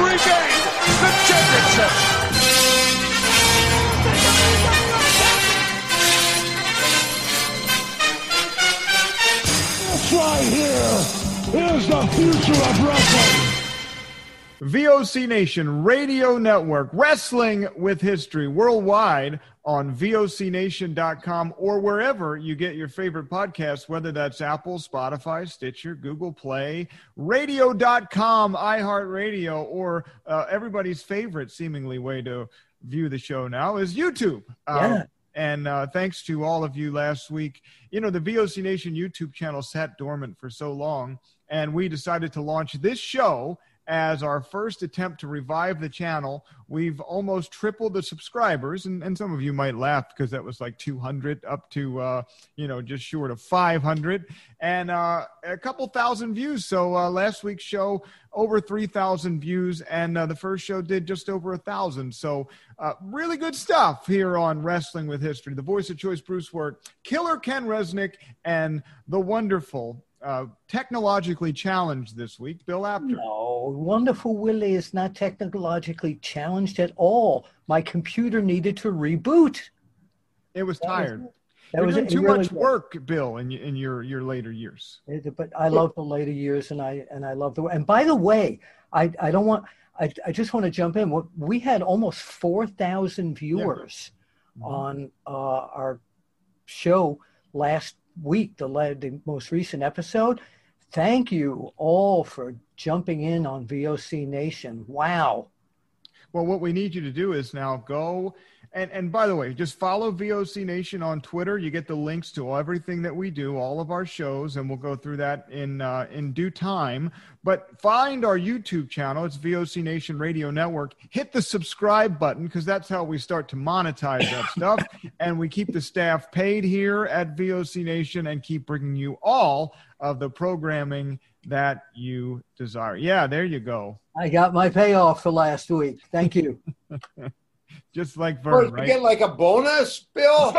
regained the championship. This right here is the future of wrestling. VOC Nation Radio Network, Wrestling with History worldwide on VOCNation.com or wherever you get your favorite podcasts, whether that's Apple, Spotify, Stitcher, Google Play, Radio.com, iHeartRadio, or everybody's favorite seemingly way to view the show now is YouTube. And thanks to all of you last week. You know, the VOC Nation YouTube channel sat dormant for so long, and we decided to launch this show as our first attempt to revive the channel. We've almost tripled the subscribers, and some of you might laugh because that was like 200 up to, just short of 500, and a couple thousand views. So last week's show, over 3,000 views, and the first show did just over 1,000. So really good stuff here on Wrestling with History. The voice of choice, Bruce Wirt, Killer Ken Resnick, and the wonderful, technologically challenged this week, Bill Apter. No, Wonderful Willie is not technologically challenged at all. My computer needed to reboot. It was tired. That was doing too really much work, Bill, in your later years. But I love the later years, and I love the. And by the way, I just want to jump in. We had almost 4,000 viewers on our show last week, the most recent episode. Thank you all for jumping in on VOC Nation. Wow. Well, what we need you to do is now go and by the way, just follow VOC Nation on Twitter. You get the links to everything that we do, all of our shows, and we'll go through that in due time. But find our YouTube channel. It's VOC Nation Radio Network. Hit the subscribe button because that's how we start to monetize that stuff. And we keep the staff paid here at VOC Nation and keep bringing you all of the programming that you desire. Yeah, there you go. I got my payoff for last week. Thank you. Just like Vern, right? You get like a bonus, Bill?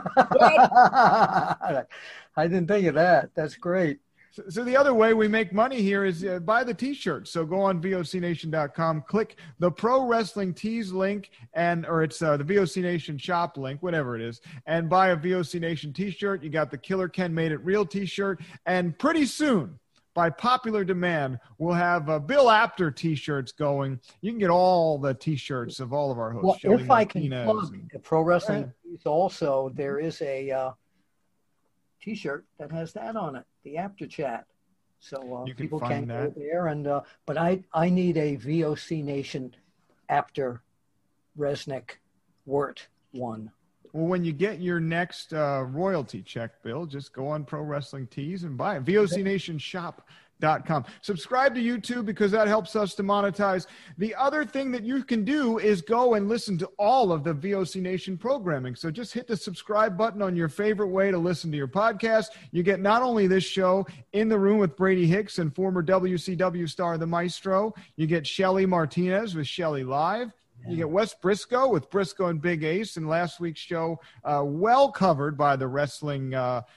I didn't think of that. That's great. So the other way we make money here is buy the T-shirts. So go on VOCNation.com, click the Pro Wrestling Tees link, or it's the VOC Nation shop link, whatever it is, and buy a VOC Nation T-shirt. You got the Killer Ken Made It Real T-shirt, and pretty soon, by popular demand, we'll have Bill Apter T-shirts going. You can get all the T-shirts of all of our hosts. Well, if I can plug the Pro Wrestling Tees also, there is a T-shirt that has that on it, the Apter Chat. So people can go there. And but I need a VOC Nation Apter Resnick Wirt one. Well, when you get your next royalty check, Bill, just go on Pro Wrestling Tees and buy it. VOCNationShop.com. Subscribe to YouTube because that helps us to monetize. The other thing that you can do is go and listen to all of the VOC Nation programming. So just hit the subscribe button on your favorite way to listen to your podcast. You get not only this show, In the Room with Brady Hicks and former WCW star The Maestro, you get Shelly Martinez with Shelly Live. You get Wes Briscoe with Briscoe and Big Ace, and last week's show well covered by the wrestling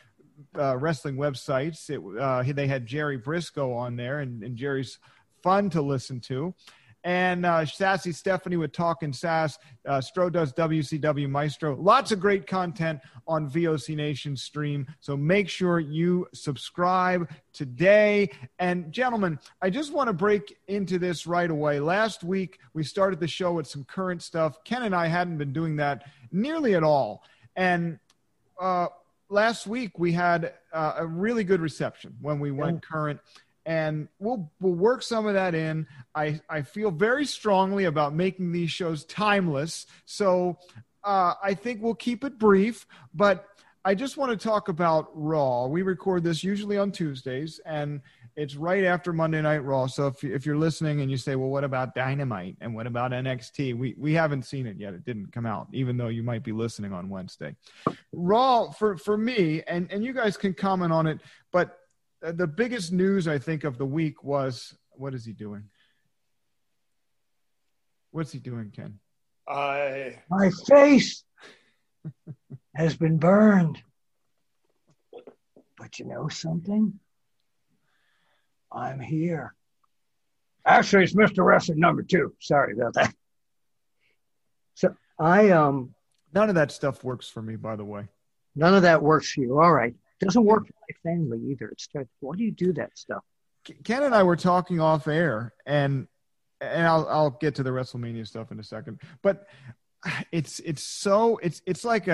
websites. They had Jerry Briscoe on there, and Jerry's fun to listen to. And Sassy Stephanie with Talkin' Sass. Stro does WCW Maestro. Lots of great content on VOC Nation stream. So make sure you subscribe today. And gentlemen, I just want to break into this right away. Last week, we started the show with some current stuff. Ken and I hadn't been doing that nearly at all. And last week, we had a really good reception when we went current. And we'll work some of that in. I feel very strongly about making these shows timeless. So I think we'll keep it brief. But I just want to talk about Raw. We record this usually on Tuesdays, and it's right after Monday Night Raw. So if you're listening and you say, well, what about Dynamite? And what about NXT? We haven't seen it yet. It didn't come out, even though you might be listening on Wednesday. Raw, for me, and you guys can comment on it, but the biggest news, I think, of the week was, what is he doing? What's he doing, Ken? My face has been burned. But you know something? I'm here. Actually, it's Mr. Wrestling number 2. Sorry about that. So none of that stuff works for me, by the way. None of that works for you. All right. Doesn't work for my family either. Why do you do that stuff? Ken and I were talking off air, and I'll get to the WrestleMania stuff in a second. But it's like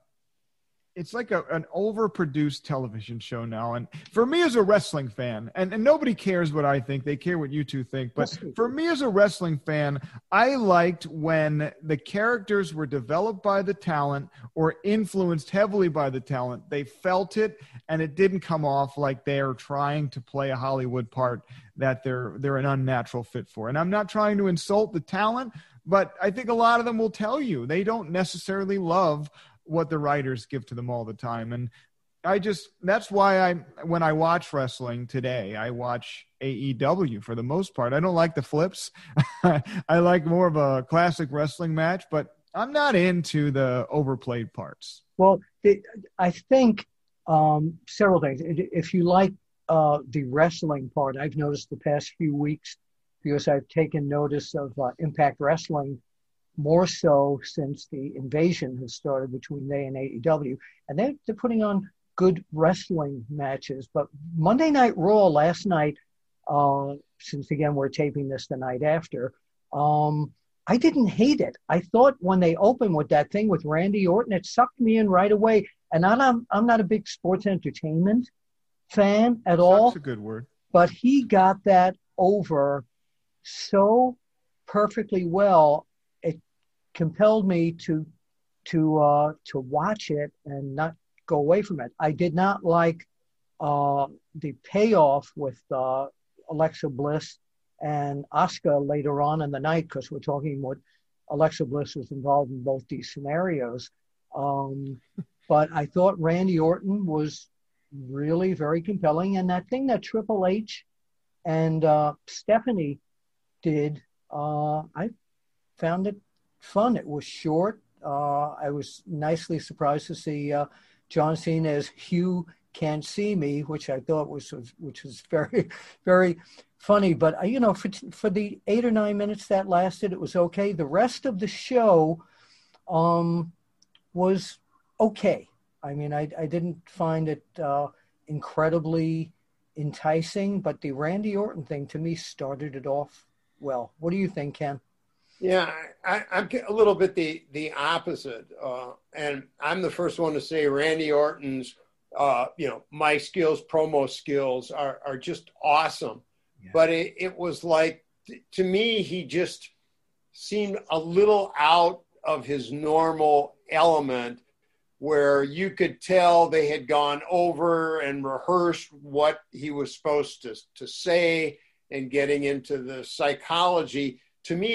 an overproduced television show now. And for me as a wrestling fan, and nobody cares what I think, they care what you two think. But for me as a wrestling fan, I liked when the characters were developed by the talent or influenced heavily by the talent. They felt it, and it didn't come off like they're trying to play a Hollywood part that they're an unnatural fit for. And I'm not trying to insult the talent, but I think a lot of them will tell you they don't necessarily love what the writers give to them all the time. And that's why when I watch wrestling today, I watch AEW for the most part. I don't like the flips. I like more of a classic wrestling match, but I'm not into the overplayed parts. Well, I think several things. If you like the wrestling part, I've noticed the past few weeks, because I've taken notice of Impact Wrestling more so since the invasion has started between they and AEW. And they're putting on good wrestling matches. But Monday Night Raw last night, since again we're taping this the night after, I didn't hate it. I thought when they opened with that thing with Randy Orton, it sucked me in right away. And I'm not a big sports entertainment fan at all. That's a good word. But he got that over so perfectly well. It compelled me to watch it and not go away from it. I did not like the payoff with Alexa Bliss and Asuka later on in the night, because we're talking what Alexa Bliss was involved in both these scenarios. But I thought Randy Orton was really very compelling. And that thing that Triple H and Stephanie did, I found it fun. It was short. I was nicely surprised to see John Cena as Hugh Can't See Me, which I thought was very, very funny. But for the 8 or 9 minutes that lasted, it was okay. The rest of the show was okay. I mean, I didn't find it incredibly enticing, but the Randy Orton thing to me started it off well. What do you think, Ken? Yeah, I'm a little bit the opposite. And I'm the first one to say Randy Orton's, mic skills, promo skills are just awesome. Yeah. But it was like, to me, he just seemed a little out of his normal element, where you could tell they had gone over and rehearsed what he was supposed to say and getting into the psychology. To me,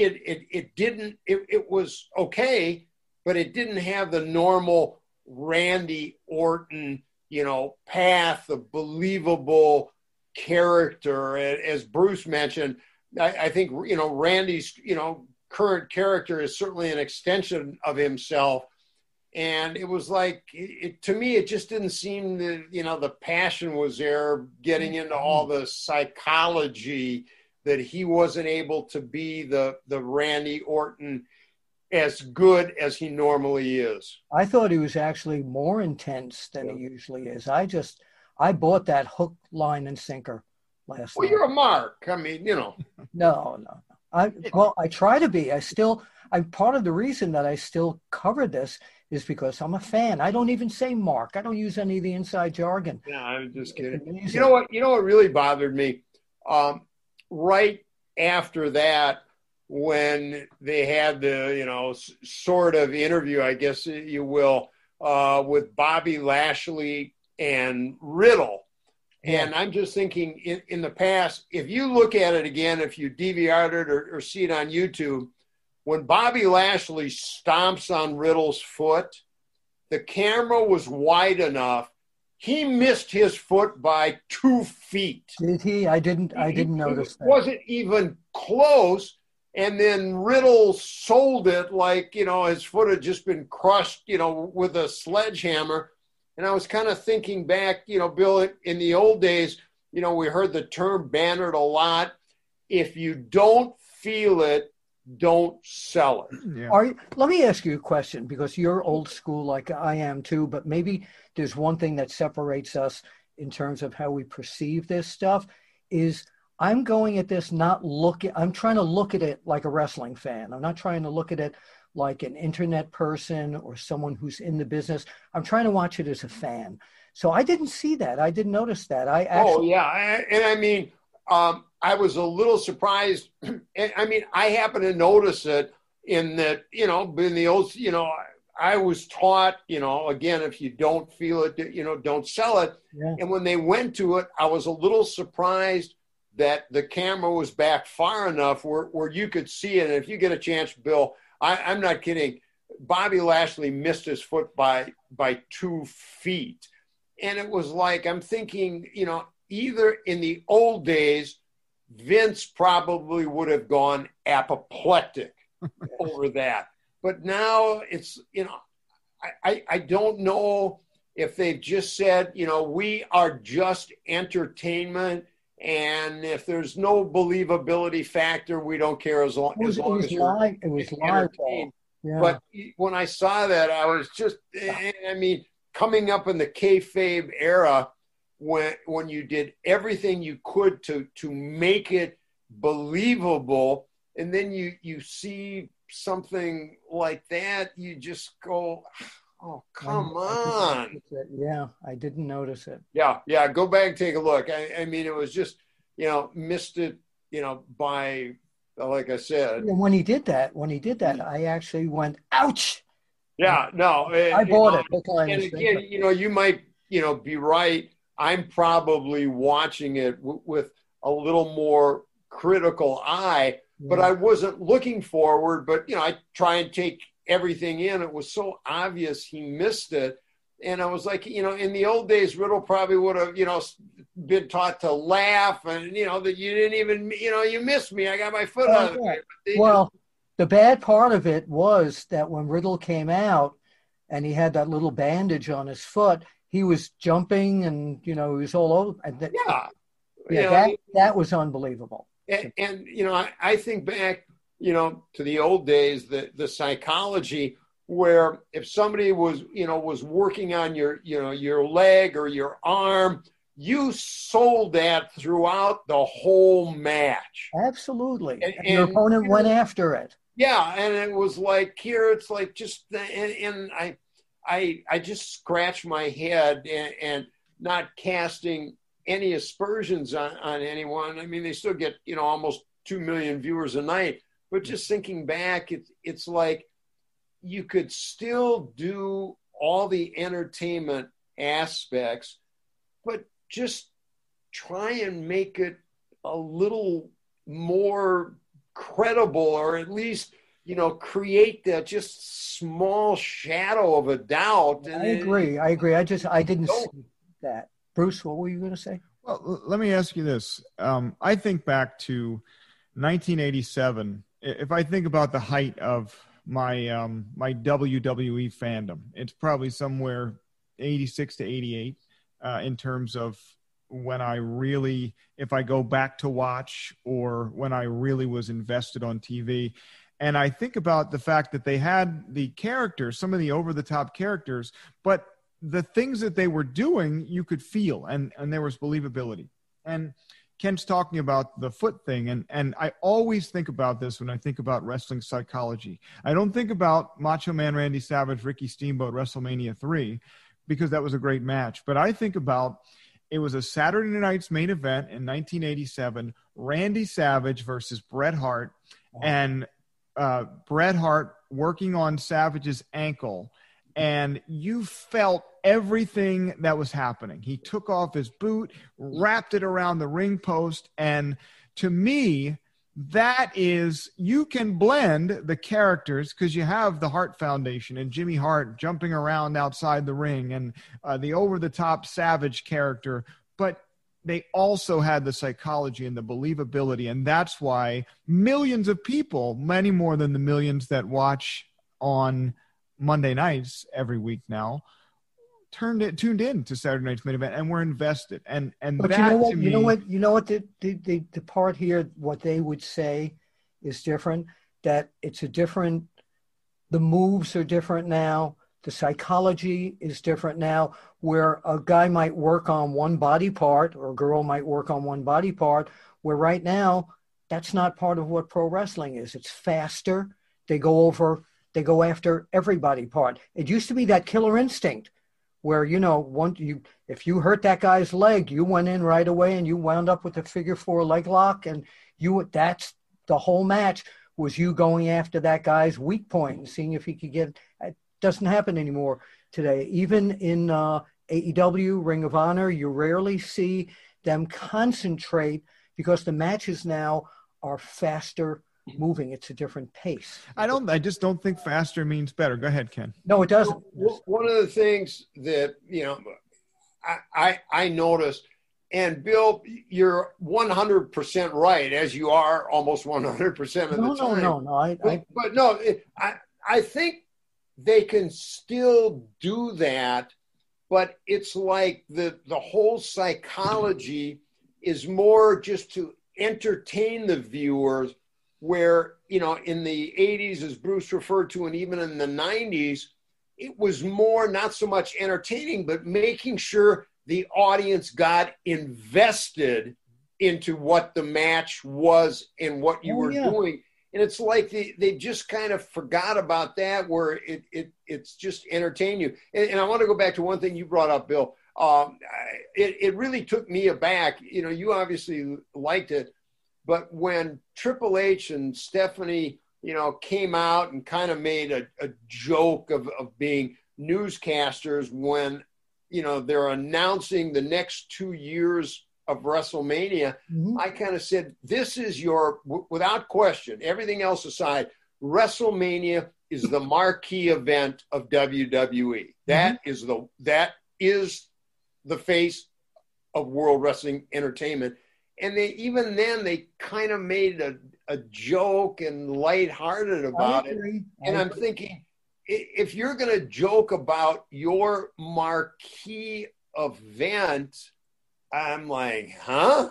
it was okay, but it didn't have the normal Randy Orton, path, the believable character. As Bruce mentioned, I think, Randy's, current character is certainly an extension of himself. And it was like, to me, it just didn't seem that, the passion was there, getting into all the psychology, that he wasn't able to be the Randy Orton as good as he normally is. I thought he was actually more intense than he usually is. I bought that hook, line, and sinker last night. Well, you're a mark. I mean, No. I try to be. I'm part of the reason that I still cover this is because I'm a fan. I don't even say mark. I don't use any of the inside jargon. No, I'm just kidding. You know what really bothered me? Right after that, when they had the, sort of interview, I guess you will, with Bobby Lashley and Riddle. Yeah. And I'm just thinking in the past, if you look at it again, if you DVR'd it or see it on YouTube, when Bobby Lashley stomps on Riddle's foot, the camera was wide enough. He missed his foot by 2 feet. Did he? I didn't notice that. It wasn't even close. And then Riddle sold it like, his foot had just been crushed, with a sledgehammer. And I was kind of thinking back, Bill, in the old days, we heard the term bannered a lot. if you don't feel it, don't sell it. Yeah. Let me ask you a question, because you're old school like I am too, but maybe there's one thing that separates us in terms of how we perceive this stuff is I'm going at this I'm trying to look at it like a wrestling fan. I'm not trying to look at it like an internet person or someone who's in the business. I'm trying to watch it as a fan. So I didn't see that. I didn't notice that. I was a little surprised. I mean, I happen to notice it in that, in the old, I was taught, again, if you don't feel it, don't sell it. Yeah. And when they went to it, I was a little surprised that the camera was back far enough where you could see it. And if you get a chance, Bill, I'm not kidding. Bobby Lashley missed his foot by 2 feet. And it was like, I'm thinking, either in the old days, Vince probably would have gone apoplectic over that. But now it's, I don't know if they've just said, we are just entertainment. And if there's no believability factor, we don't care as long as you're entertained. Yeah. But when I saw that, I was just, coming up in the kayfabe era, when you did everything you could to make it believable, and then you see something like that, you just go, oh, come on. Yeah, I didn't notice it. Yeah, go back and take a look. I mean, it was just, missed it, by, like I said. And when he did that, I actually went, ouch. Yeah, no. I bought it. And again, you might, be right. I'm probably watching it with a little more critical eye, but I wasn't looking forward. But, I try and take everything in. It was so obvious he missed it. And I was like, in the old days, Riddle probably would have, been taught to laugh and, that you didn't even, you missed me. I got my foot out of the way. Well, the bad part of it was that when Riddle came out and he had that little bandage on his foot, he was jumping and, he was all over. That was unbelievable. And I think back, to the old days, the psychology where if somebody was, was working on your leg or your arm, you sold that throughout the whole match. Absolutely. And your opponent went after it. Yeah. And it was like, here, it's like just, and I just scratched my head and not casting any aspersions on anyone. I mean, they still get, almost 2 million viewers a night, but just thinking back, it's like you could still do all the entertainment aspects, but just try and make it a little more credible, or at least, create that just small shadow of a doubt. I agree. I didn't see that. Bruce, what were you going to say? Well, let me ask you this. I think back to 1987. If I think about the height of my my WWE fandom, it's probably somewhere 86 to 88 in terms of when I really, if I go back to watch, or when I really was invested on TV. And I think about the fact that they had the characters, some of the over-the-top characters, but the things that they were doing, you could feel, and there was believability. And Ken's talking about the foot thing, and I always think about this when I think about wrestling psychology. I don't think about Macho Man Randy Savage, Ricky Steamboat, WrestleMania 3, because that was a great match. But I think about, it was a Saturday night's main event in 1987, Randy Savage versus Bret Hart, and Bret Hart working on Savage's ankle, and you felt everything that was happening. He took off his boot, wrapped it around the ring post, and to me, that is, you can blend the characters because you have the Hart Foundation and Jimmy Hart jumping around outside the ring, and the over-the-top Savage character, but they also had the psychology and the believability, and that's why millions of people, many more than the millions that watch on Monday nights every week now, tuned in to Saturday Night's Main Event, and we're invested. And but that, you know what? to me, You know what? The part here, what they would say is different. That it's a different. The moves are different now. The psychology is different now. Where a guy might work on one body part, or a girl might work on one body part. Where right now, that's not part of what pro wrestling is. It's faster. They go after every body part. It used to be that killer instinct where, if you hurt that guy's leg, you went in right away and you wound up with a figure 4 leg lock, and that's the whole match was you going after that guy's weak point and seeing if he could get it. Doesn't happen anymore today. Even in AEW, Ring of Honor, you rarely see them concentrate because the matches now are faster moving. It's a different pace. I just don't think faster means better. Go ahead, Ken. No, it doesn't. One of the things that, I noticed, and Bill, you're 100% right, as you are almost 100% of the time. No. I think they can still do that, but it's like the whole psychology is more just to entertain the viewers, where, in the 80s, as Bruce referred to, and even in the 90s, it was more not so much entertaining, but making sure the audience got invested into what the match was and what you were doing. And it's like they just kind of forgot about that, where it's just entertain you. And I want to go back to one thing you brought up, Bill. It really took me aback. You obviously liked it, but when Triple H and Stephanie, came out and kind of made a joke of being newscasters when, they're announcing the next 2 years of WrestleMania, I kind of said, this is without question, everything else aside, WrestleMania is the marquee event of WWE. That is the face of World Wrestling Entertainment. And they kind of made a joke and lighthearted about it. And I'm thinking, if you're going to joke about your marquee event, I'm like, huh?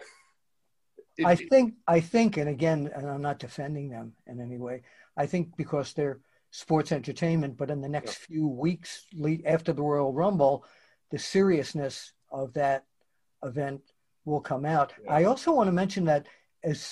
I think, and again, and I'm not defending them in any way, I think because they're sports entertainment, but in the next few weeks after the Royal Rumble, the seriousness of that event will come out. Yeah. I also want to mention that as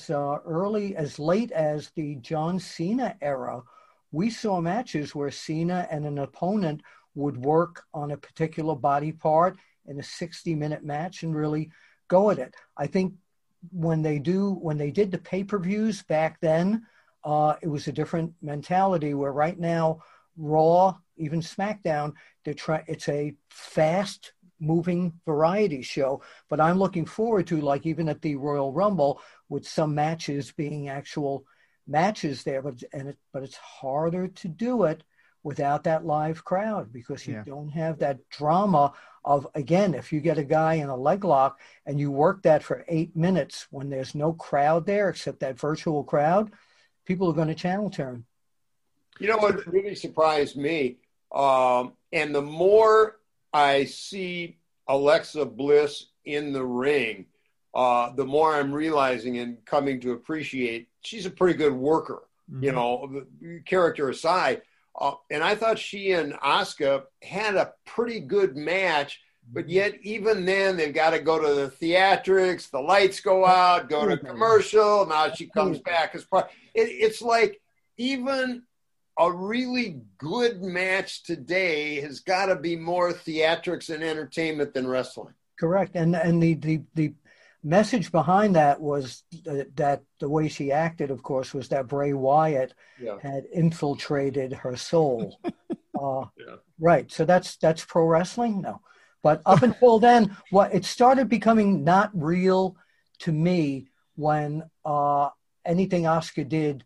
late as the John Cena era, we saw matches where Cena and an opponent would work on a particular body part in a 60-minute match and really go at it. I think when they did the pay-per-views back then, it was a different mentality, where right now Raw, even SmackDown, it's a fast moving variety show, but I'm looking forward to, like, even at the Royal Rumble, with some matches being actual matches there, but it's harder to do it without that live crowd, because you don't have that drama of, again, if you get a guy in a leg lock and you work that for 8 minutes when there's no crowd there except that virtual crowd, people are going to channel turn. You know what really surprised me, and the more I see Alexa Bliss in the ring, the more I'm realizing and coming to appreciate she's a pretty good worker, the character aside. And I thought she and Asuka had a pretty good match, but yet even then they've got to go to the theatrics, the lights go out, go to commercial, now she comes back as part. It's like even a really good match today has got to be more theatrics and entertainment than wrestling. Correct. And the message behind that was that the way she acted, of course, was that Bray Wyatt had infiltrated her soul. Right. So that's pro wrestling? No. But up until then, it started becoming not real to me when anything Asuka did,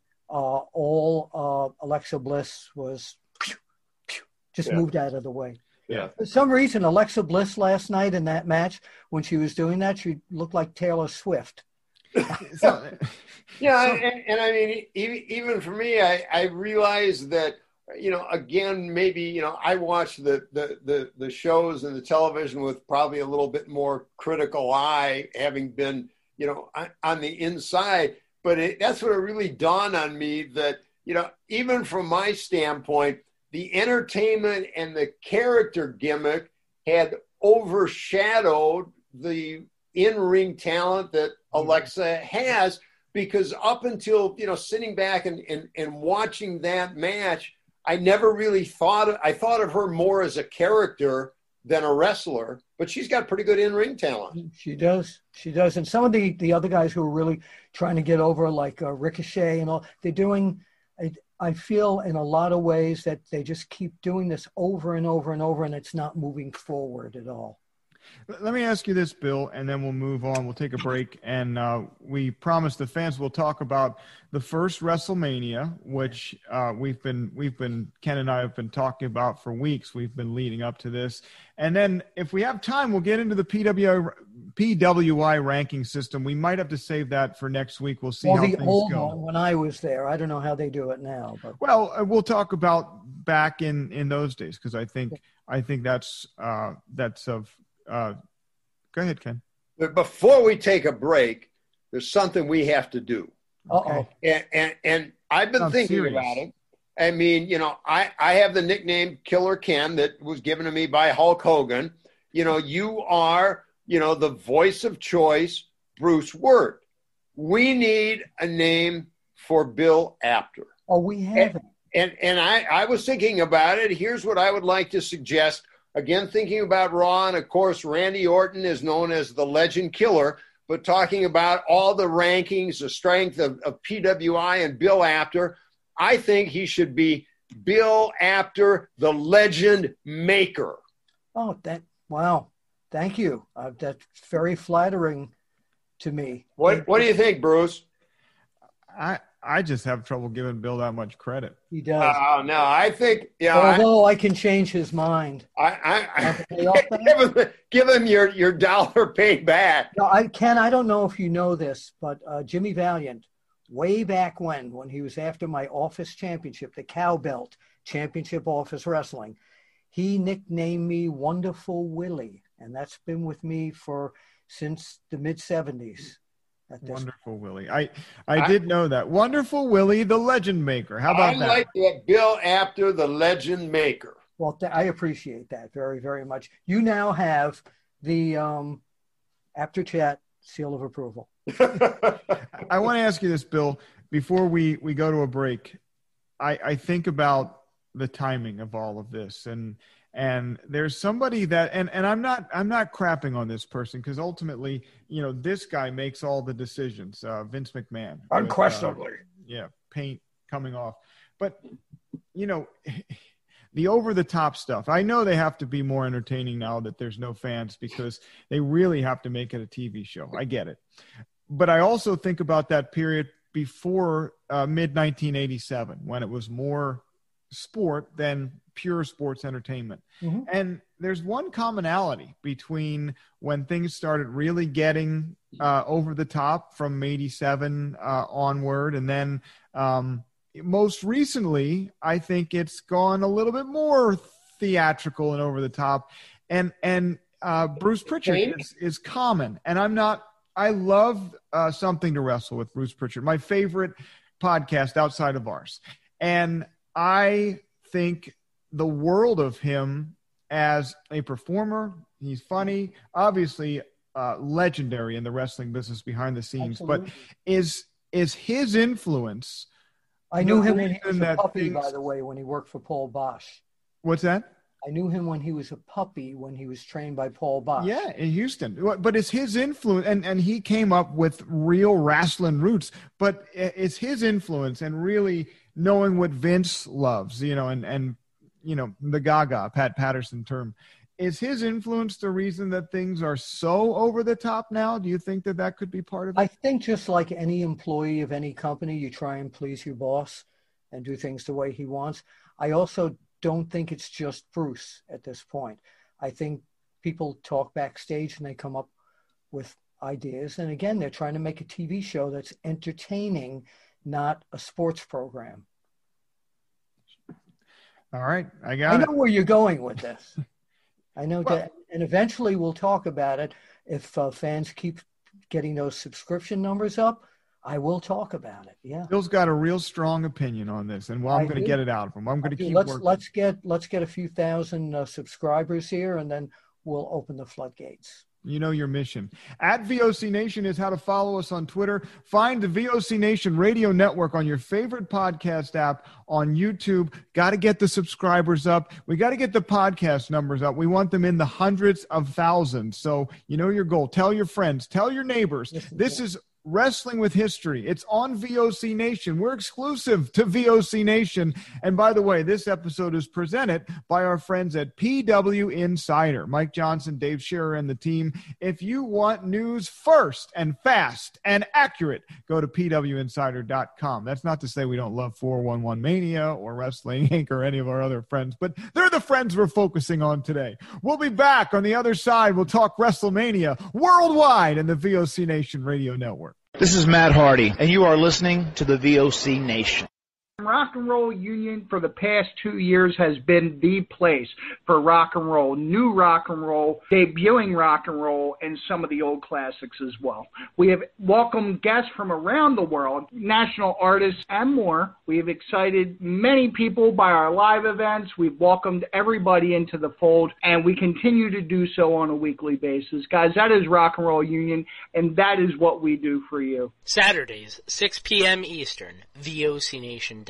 all Alexa Bliss was just moved out of the way. Yeah. For some reason, Alexa Bliss last night in that match, when she was doing that, she looked like Taylor Swift. And I mean, even for me, I realized that again, maybe, I watch the shows and the television with probably a little bit more critical eye, having been, on the inside. But that's what it really dawned on me that, even from my standpoint, the entertainment and the character gimmick had overshadowed the in-ring talent that Alexa has, because up until, sitting back and watching that match, I never really thought of her more as a character than a wrestler, but she's got pretty good in-ring talent. She does. And some of the other guys who are really trying to get over, like Ricochet and all, they're doing, I feel in a lot of ways that they just keep doing this over and over and over, and it's not moving forward at all. Let me ask you this, Bill, and then we'll move on. We'll take a break, and we promise the fans we'll talk about the first WrestleMania, which Ken and I have been talking about for weeks. We've been leading up to this, and then if we have time, we'll get into the PWI ranking system. We might have to save that for next week. We'll see how things go. When I was there, I don't know how they do it now. But. Well, we'll talk about back in those days, because I think that's of. Go ahead, Ken. But before we take a break, there's something we have to do. Uh-oh. And I've been thinking about it. I mean, I have the nickname Killer Ken that was given to me by Hulk Hogan. You are, the voice of choice, Bruce Wirt. We need a name for Bill Apter. Oh, we have it. And I was thinking about it. Here's what I would like to suggest. Again, thinking about Raw, and of course, Randy Orton is known as the Legend Killer, but talking about all the rankings, the strength of PWI and Bill Apter, I think he should be Bill Apter, the Legend Maker. Oh, wow. Thank you. That's very flattering to me. What do you think, Bruce? I just have trouble giving Bill that much credit. He does. No, I think, Although I can change his mind. I give him your dollar paid back. No, I don't know if you know this, but Jimmy Valiant, way back when he was after my office championship, the Cowbelt Championship Office Wrestling, he nicknamed me Wonderful Willie, and that's been with me since the mid-'70s. Wonderful Willie. I did know that. Wonderful Willie, the Legend Maker. How about that? I like that. Bill Apter, the Legend Maker. Well, I appreciate that very, very much. You now have the Apter Chat seal of approval. I want to ask you this, Bill, before we go to a break. I think about the timing of all of this, and there's somebody that, and I'm not crapping on this person, because ultimately, this guy makes all the decisions. Vince McMahon, unquestionably, paint coming off, but the over the top stuff. I know they have to be more entertaining now that there's no fans, because they really have to make it a TV show. I get it, but I also think about that period before mid 1987, when it was more sport than pure sports entertainment. Mm-hmm. And there's one commonality between when things started really getting over the top from 87 onward, and then most recently, I think it's gone a little bit more theatrical and over the top. And Bruce Pritchard is common. And I love Something to Wrestle with Bruce Pritchard, my favorite podcast outside of ours. And I think the world of him as a performer. He's funny, obviously legendary in the wrestling business behind the scenes. Absolutely. But is his influence? I knew him when he was a puppy, by the way, when he worked for Paul Bosch. What's that? I knew him when he was a puppy, when he was trained by Paul Bosch. Yeah, in Houston. But it's his influence, and he came up with real wrestling roots, but it's his influence and really knowing what Vince loves, and the Gaga, Pat Patterson term. Is his influence the reason that things are so over the top now? Do you think that could be part of it? I think just like any employee of any company, you try and please your boss and do things the way he wants. I also don't think it's just Bruce at this point. I think people talk backstage and they come up with ideas. And again, they're trying to make a TV show that's entertaining, not a sports program. All right. I got I it. know where you're going with this. I know that, and eventually we'll talk about it. If fans keep getting those subscription numbers up, I will talk about it. Yeah. Bill's got a real strong opinion on this, and I'm going to get it out of him. I'm going to keep working. Let's get a few thousand subscribers here, and then we'll open the floodgates. You know your mission. At VOC Nation is how to follow us on Twitter. Find the VOC Nation Radio Network on your favorite podcast app, on YouTube. Got to get the subscribers up. We got to get the podcast numbers up. We want them in the hundreds of thousands. So you know your goal. Tell your friends. Tell your neighbors. This is Wrestling with History. It's on VOC Nation. We're exclusive to VOC Nation. And by the way, this episode is presented by our friends at PW Insider. Mike Johnson, Dave Shearer, and the team. If you want news first and fast and accurate, go to pwinsider.com. That's not to say we don't love 411 Mania or Wrestling Inc. or any of our other friends, but they're the friends we're focusing on today. We'll be back on the other side. We'll talk WrestleMania worldwide in the VOC Nation Radio Network. This is Matt Hardy, and you are listening to the VOC Nation. Rock and Roll Union for the past 2 years has been the place for rock and roll, new rock and roll, debuting rock and roll, and some of the old classics as well. We have welcomed guests from around the world, national artists, and more. We have excited many people by our live events. We've welcomed everybody into the fold, and we continue to do so on a weekly basis. Guys, that is Rock and Roll Union, and that is what we do for you. Saturdays, 6 p.m. Eastern, VOCNation.com.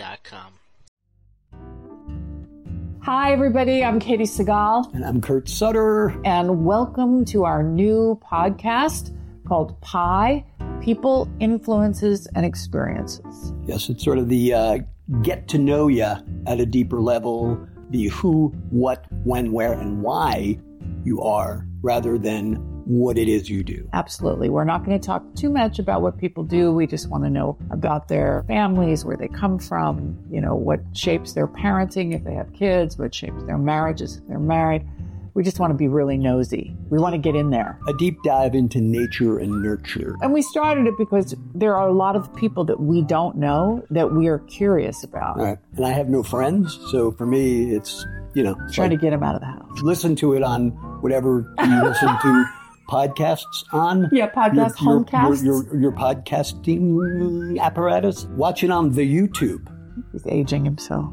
Hi, everybody. I'm Katie Segal. And I'm Kurt Sutter. And welcome to our new podcast called PI, People, Influences, and Experiences. Yes, it's sort of the get to know you at a deeper level, the who, what, when, where, and why you are, rather than what it is you do. Absolutely. We're not going to talk too much about what people do. We just want to know about their families, where they come from, you know, what shapes their parenting if they have kids, what shapes their marriages if they're married. We just want to be really nosy. We want to get in there. A deep dive into nature and nurture. And we started it because there are a lot of people that we don't know that we are curious about. Right. And I have no friends, so for me, it's, you know. Trying to get them out of the house. Listen to it on whatever you listen to podcasts on. Yeah, homecasts. Your podcasting apparatus. Watch it on the YouTube. He's aging himself.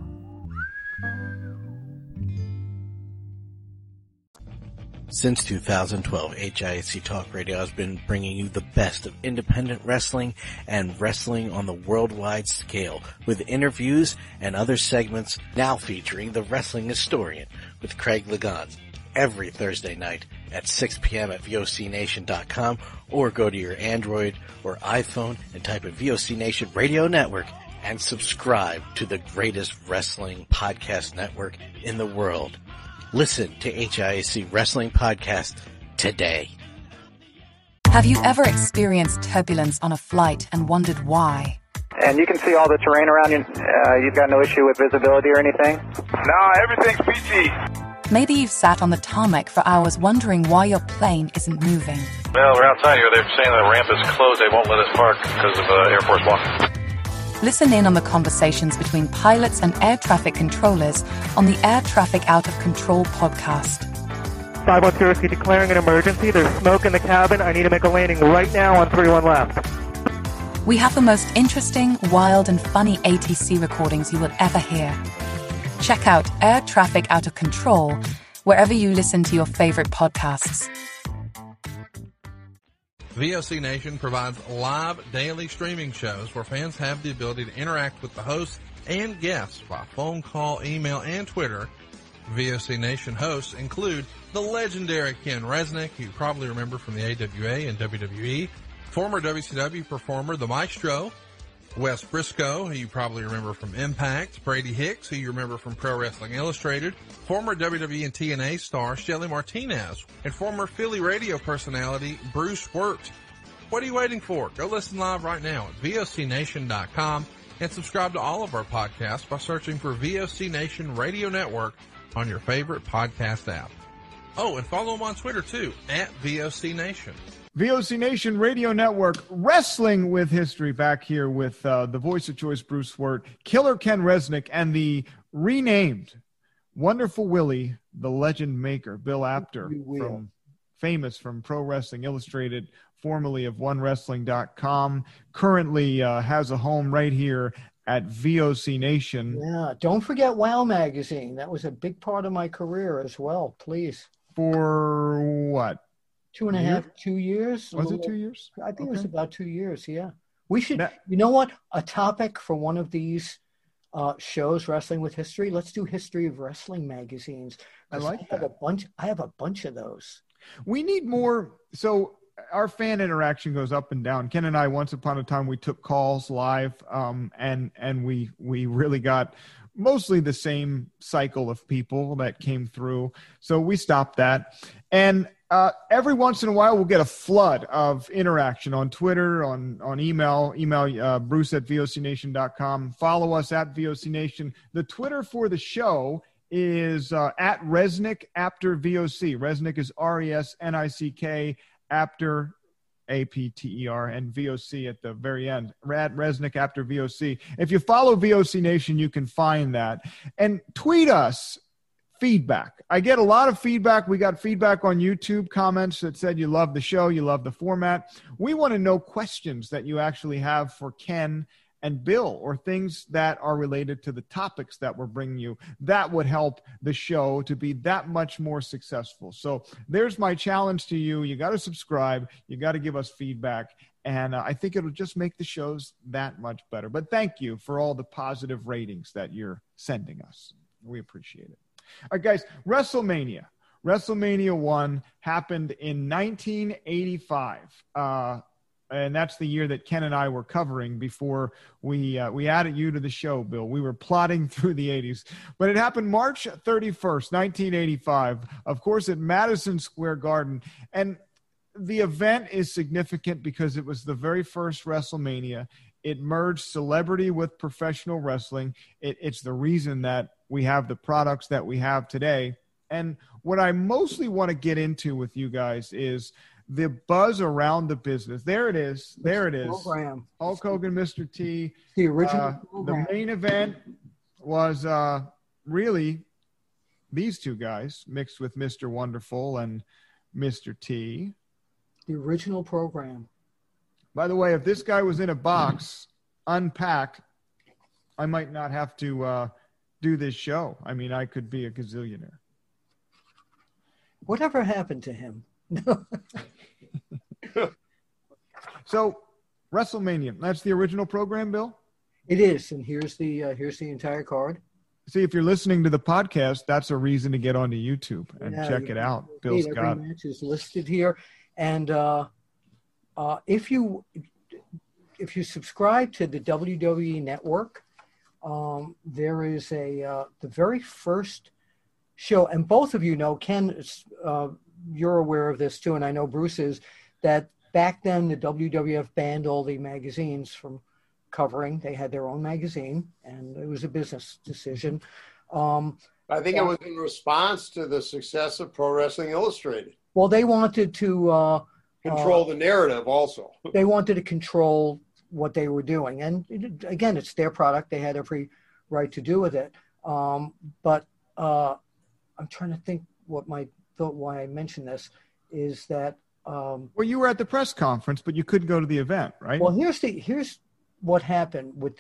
Since 2012, HISC Talk Radio has been bringing you the best of independent wrestling and wrestling on the worldwide scale, with interviews and other segments now featuring the Wrestling Historian with Craig Ligon. Every Thursday night at 6 p.m. at VOCNation.com, or go to your Android or iPhone and type in VOC Nation Radio Network and subscribe to the greatest wrestling podcast network in the world. Listen to HISC Wrestling Podcast today. Have you ever experienced turbulence on a flight and wondered why? And you can see all the terrain around you. You've got no issue with visibility or anything? No, everything's peachy. Maybe you've sat on the tarmac for hours wondering why your plane isn't moving. Well, we're outside here. They're saying the ramp is closed. They won't let us park because of Air Force One. Listen in on the conversations between pilots and air traffic controllers on the Air Traffic Out of Control podcast. 510 declaring an emergency. There's smoke in the cabin. I need to make a landing right now on 31 left. We have the most interesting, wild, and funny ATC recordings you will ever hear. Check out Air Traffic Out of Control wherever you listen to your favorite podcasts. VOC Nation provides live daily streaming shows where fans have the ability to interact with the hosts and guests by phone call, email, and Twitter. VOC Nation hosts include the legendary Ken Resnick, who you probably remember from the AWA and WWE, former WCW performer The Maestro, Wes Briscoe, who you probably remember from Impact, Brady Hicks, who you remember from Pro Wrestling Illustrated, former WWE and TNA star Shelly Martinez, and former Philly radio personality Bruce Wirt. What are you waiting for? Go listen live right now at VOCNation.com and subscribe to all of our podcasts by searching for VOC Nation Radio Network on your favorite podcast app. Oh, and follow them on Twitter too, at VOC Nation. VOC Nation Radio Network, Wrestling with History, back here with the voice of choice, Bruce Wirt, Killer Ken Resnick, and the renamed Wonderful Willie, the legend maker, Bill Apter, famous from Pro Wrestling Illustrated, formerly of OneWrestling.com, currently has a home right here at VOC Nation. Yeah, don't forget WOW Magazine. That was a big part of my career as well, please. For what? 2 years? Was it 2 years? I think it was about 2 years, yeah. We should, you know what? A topic for one of these shows, Wrestling with History. Let's do History of Wrestling magazines. I like that. I have a bunch of those. We need more. So our fan interaction goes up and down. Ken and I, once upon a time, we took calls live, and we really got mostly the same cycle of people that came through. So we stopped that. And every once in a while, we'll get a flood of interaction on Twitter, on email. Email Bruce at VOCNation.com. Follow us at VOCNation. The Twitter for the show is at Resnick Apter VOC. Resnick is RESNICK, Apter APTER, and VOC at the very end. At Resnick Apter VOC. If you follow VOC Nation, you can find that. And tweet us feedback. I get a lot of feedback. We got feedback on YouTube, comments that said you love the show, you love the format. We want to know questions that you actually have for Ken and Bill, or things that are related to the topics that we're bringing you. That would help the show to be that much more successful. So there's my challenge to you. You got to subscribe. You got to give us feedback. And I think it'll just make the shows that much better. But thank you for all the positive ratings that you're sending us. We appreciate it. All right, guys, WrestleMania 1 happened in 1985. And that's the year that Ken and I were covering before we added you to the show, Bill. We were plotting through the 80s. But it happened March 31st, 1985, of course, at Madison Square Garden. And the event is significant because it was the very first WrestleMania. It merged celebrity with professional wrestling. It's the reason that we have the products that we have today. And what I mostly want to get into with you guys is the buzz around the business. There it is. Program. Hulk Hogan, Mr. T. The original program. The main event was really these two guys mixed with Mr. Wonderful and Mr. T. The original program. By the way, if this guy was in a box, unpacked, I might not have to do this show. I mean, I could be a gazillionaire. Whatever happened to him? So, WrestleMania, that's the original program, Bill? It is, and here's the entire card. See, if you're listening to the podcast, that's a reason to get onto YouTube and check it out. Bill's got every match is listed here, and if you subscribe to the WWE Network, there is the very first show, and both of you know, Ken, you're aware of this too, and I know Bruce is, that back then the WWF banned all the magazines from covering. They had their own magazine, and it was a business decision. I think it was in response to the success of Pro Wrestling Illustrated. Well, they wanted to control the narrative also. They wanted to control what they were doing. And again, it's their product. They had every right to do with it. But I'm trying to think why I mentioned this is that. Well, you were at the press conference, but you couldn't go to the event, right? Well, here's what happened with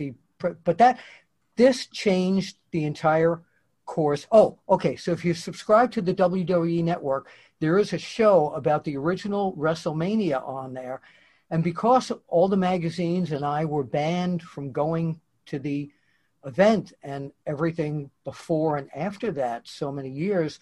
this changed the entire course. Oh, okay. So if you subscribe to the WWE Network, there is a show about the original WrestleMania on there. And because all the magazines and I were banned from going to the event and everything before and after that, so many years,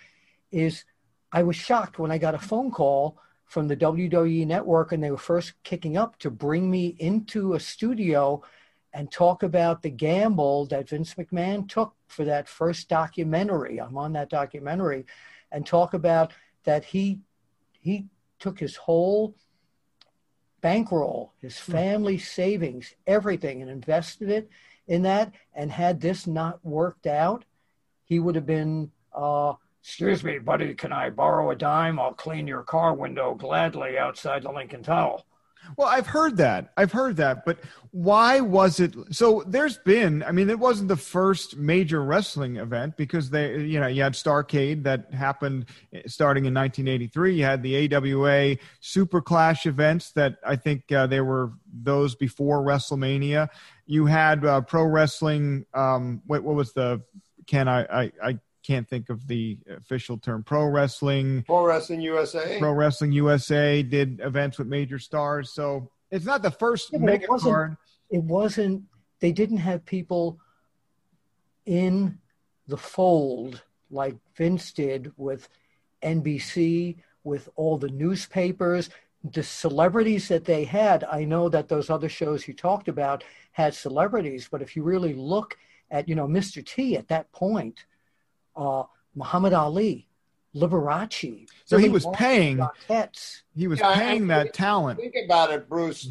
I was shocked when I got a phone call from the WWE Network, and they were first kicking up to bring me into a studio and talk about the gamble that Vince McMahon took for that first documentary. I'm on that documentary, and talk about that he took his whole bankroll, his family savings, everything, and invested it in that. And had this not worked out, he would have been, excuse me, buddy, can I borrow a dime? I'll clean your car window gladly outside the Lincoln Tunnel. Well, I've heard that, but why was it? So there's been, I mean, it wasn't the first major wrestling event because you had Starrcade that happened starting in 1983. You had the AWA Super Clash events that I think they were those before WrestleMania. You had pro wrestling. What was Ken? I can't think of the official term. Pro Wrestling USA. Pro Wrestling USA did events with major stars. So it's not the first mega card. It wasn't. They didn't have people in the fold like Vince did with NBC, with all the newspapers, the celebrities that they had. I know that those other shows you talked about had celebrities, but if you really look at, Mr. T at that point, Muhammad Ali, Liberace. So he was paying. He was paying that talent. Think about it, Bruce.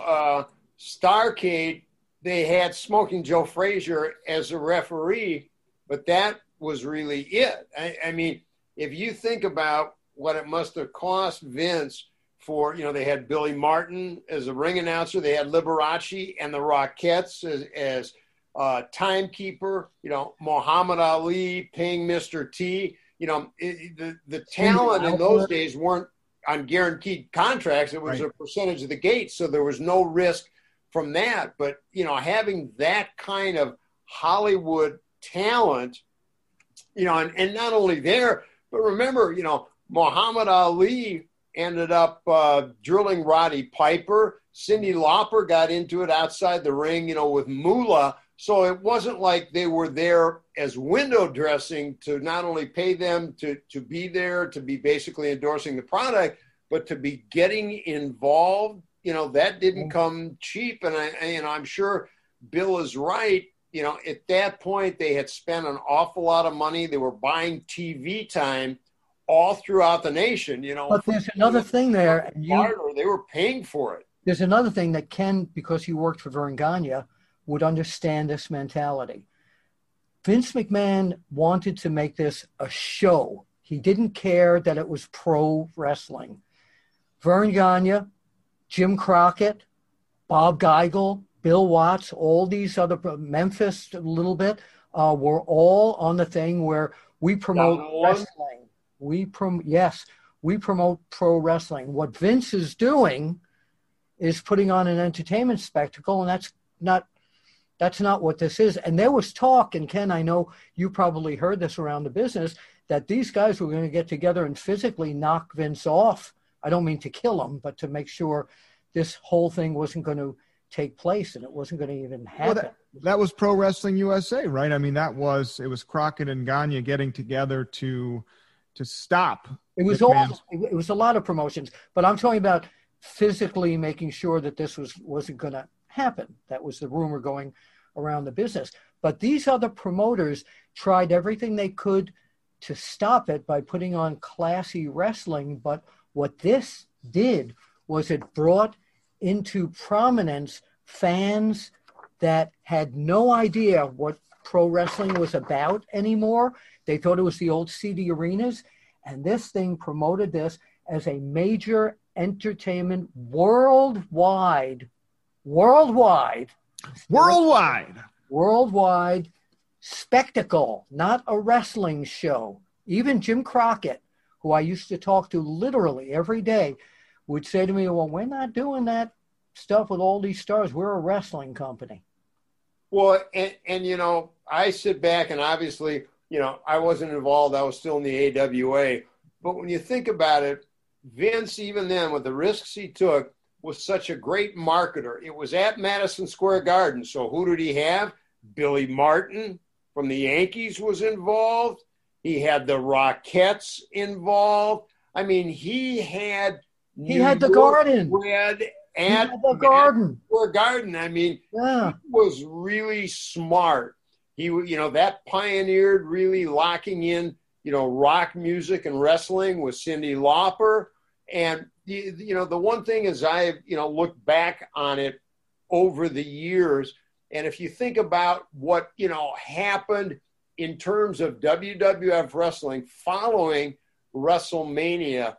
Starrcade, they had Smoking Joe Frazier as a referee, but that was really it. I mean, if you think about what it must have cost Vince for, they had Billy Martin as a ring announcer, they had Liberace and the Rockettes as timekeeper, Muhammad Ali paying Mr. T, the talent in those days weren't on guaranteed contracts. It was a percentage of the gate. So there was no risk from that. But, having that kind of Hollywood talent, and not only there, but remember, Muhammad Ali ended up drilling Roddy Piper. Cyndi Lauper got into it outside the ring, with Moolah. So it wasn't like they were there as window dressing to not only pay them to be there, to be basically endorsing the product, but to be getting involved. That didn't come cheap. And I'm sure Bill is right. At that point, they had spent an awful lot of money. They were buying TV time all throughout the nation. But there's another thing there. They were paying for it. There's another thing that Ken, because you worked for Verne Gagne, would understand this mentality. Vince McMahon wanted to make this a show. He didn't care that it was pro wrestling. Verne Gagne, Jim Crockett, Bob Geigel, Bill Watts, all these other, Memphis a little bit, were all on the thing where we promote wrestling. We promote pro wrestling. What Vince is doing is putting on an entertainment spectacle, and that's not what this is. And there was talk, and Ken, I know you probably heard this around the business, that these guys were going to get together and physically knock Vince off. I don't mean to kill him, but to make sure this whole thing wasn't going to take place and it wasn't going to even happen. Well, that was Pro Wrestling USA, right? I mean, it was Crockett and Gagne getting together to stop. It was a lot of promotions, but I'm talking about physically making sure that this wasn't going to happen. That was the rumor going around the business. But these other promoters tried everything they could to stop it by putting on classy wrestling. But what this did was it brought into prominence fans that had no idea what pro wrestling was about anymore. They thought it was the old seedy arenas. And this thing promoted this as a major entertainment worldwide spectacle, not a wrestling show. Even Jim Crockett, who I used to talk to literally every day, would say to me, well, we're not doing that stuff with all these stars. We're a wrestling company. Well, and I sit back and obviously, I wasn't involved. I was still in the AWA. But when you think about it, Vince, even then, with the risks he took, was such a great marketer. It was at Madison Square Garden. So who did he have? Billy Martin from the Yankees was involved. He had the Rockettes involved. I mean, he had the Garden. At the Garden. Square Garden. I mean, He was really smart. He, that pioneered really locking in, rock music and wrestling with Cyndi Lauper. And, the one thing is I've, looked back on it over the years. And if you think about what, happened in terms of WWF wrestling following WrestleMania,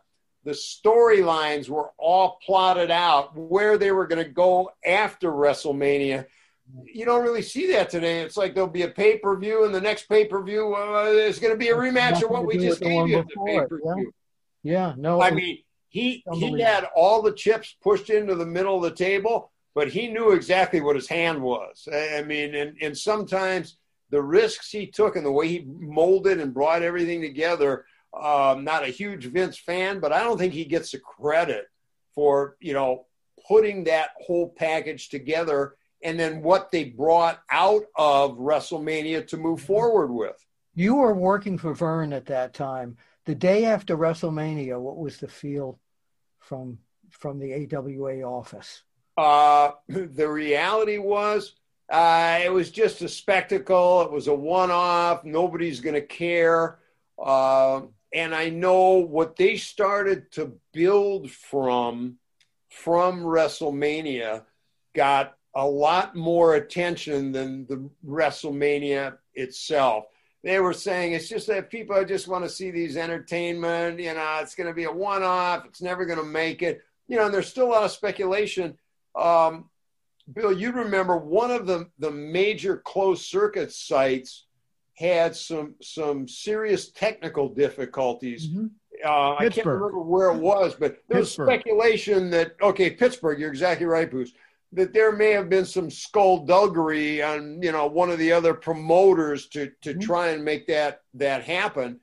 the storylines were all plotted out, where they were going to go after WrestleMania. You don't really see that today. It's like there'll be a pay-per-view, and the next pay-per-view is going to be a rematch of what we just gave you at the pay-per-view. Yeah, no. I mean, he had all the chips pushed into the middle of the table, but he knew exactly what his hand was. I mean, and sometimes the risks he took and the way he molded and brought everything together, not a huge Vince fan, but I don't think he gets the credit for, putting that whole package together and then what they brought out of WrestleMania to move forward with. You were working for Vern at that time. The day after WrestleMania, what was the feel from the AWA office? The reality was it was just a spectacle. It was a one-off. Nobody's going to care. And I know what they started to build from WrestleMania got a lot more attention than the WrestleMania itself. They were saying it's just that people just want to see these entertainment, it's going to be a one-off. It's never going to make it, and there's still a lot of speculation. Bill, you remember one of the major closed circuit sites had some serious technical difficulties. Mm-hmm. I can't remember where it was, but there was speculation that, Pittsburgh, you're exactly right, Bruce, that there may have been some skullduggery on, one of the other promoters to try and make that happen.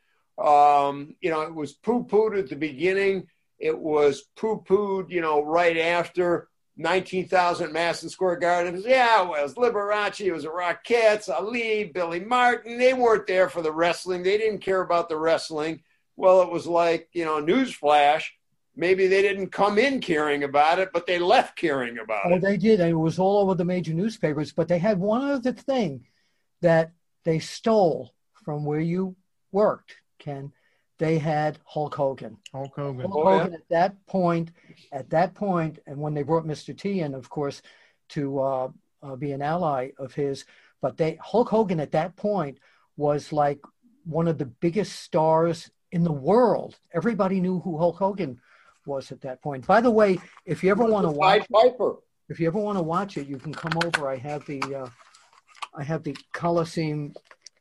It was poo-pooed at the beginning. It was poo-pooed, right after 19,000 Madison Square Garden. It was Liberace, it was the Rockettes, Ali, Billy Martin. They weren't there for the wrestling. They didn't care about the wrestling. Well, it was like, newsflash. Maybe they didn't come in caring about it, but they left caring about it. Oh, they did. It was all over the major newspapers. But they had one other thing that they stole from where you worked, Ken. They had Hulk Hogan. Hulk Hogan. At that point, and when they brought Mr. T in, of course, to be an ally of his, but Hulk Hogan at that point was like one of the biggest stars in the world. Everybody knew who Hulk Hogan was at that point. By the way, if you ever want to watch it, you can come over. I have the Coliseum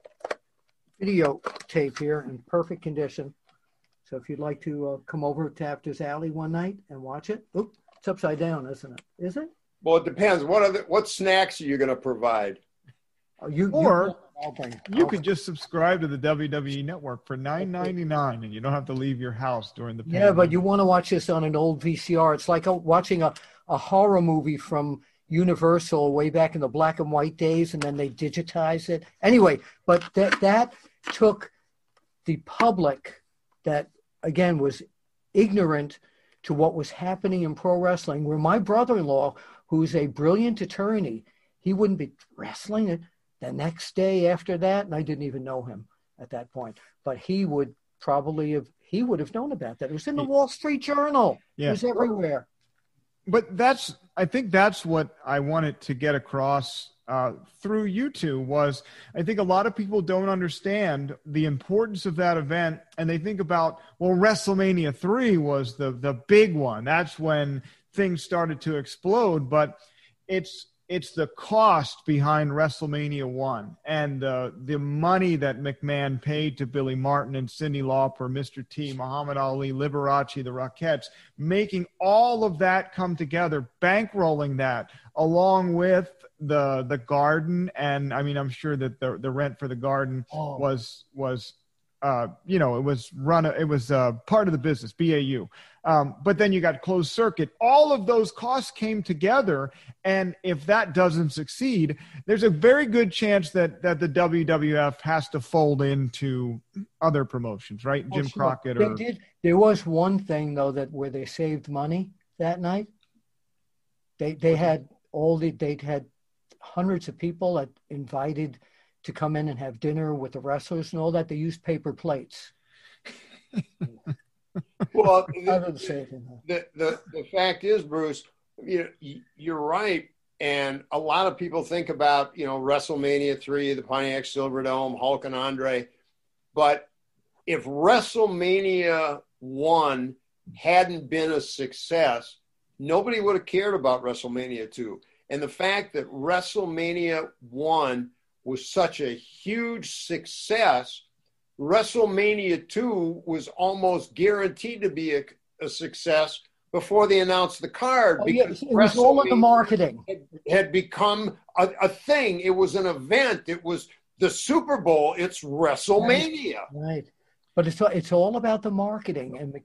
video tape here in perfect condition. So if you'd like to come over to Tafters Alley one night and watch it. Oop, it's upside down, isn't it? Is it? Well, it depends. What snacks are you going to provide? You could just subscribe to the WWE Network for $9.99, and you don't have to leave your house during the pandemic. Yeah, but you want to watch this on an old VCR. It's like watching a horror movie from Universal way back in the black and white days, and then they digitize it. Anyway, but that took the public that, again, was ignorant to what was happening in pro wrestling, where my brother-in-law, who's a brilliant attorney, he wouldn't be wrestling it the next day after that, and I didn't even know him at that point. But he would have known about that. It was in the Wall Street Journal. Yeah. It was everywhere. But I think that's what I wanted to get across through you two was I think a lot of people don't understand the importance of that event, and they think about, WrestleMania 3 was the big one. That's when things started to explode, but it's the cost behind WrestleMania 1 and the money that McMahon paid to Billy Martin and Cyndi Lauper, Mr. T, Muhammad Ali, Liberace, the Rockettes, making all of that come together, bankrolling that along with the Garden. And I mean, I'm sure that the rent for the Garden was it was part of the business, BAU. But then you got closed circuit. All of those costs came together. And if that doesn't succeed, there's a very good chance that the WWF has to fold into other promotions, right? Jim Crockett. They did. There was one thing, though, where they saved money that night. They had hundreds of people that invited to come in and have dinner with the wrestlers and all that. They used paper plates. Well, the fact is, Bruce, you're right. And a lot of people think about, WrestleMania 3, the Pontiac Silverdome, Hulk and Andre. But if WrestleMania 1 hadn't been a success, nobody would have cared about WrestleMania 2. And the fact that WrestleMania 1 was such a huge success, WrestleMania 2 was almost guaranteed to be a success before they announced the card. Because it was all in the marketing. Had become a thing. It was an event. It was the Super Bowl. It's WrestleMania. Right. But it's all about the marketing. And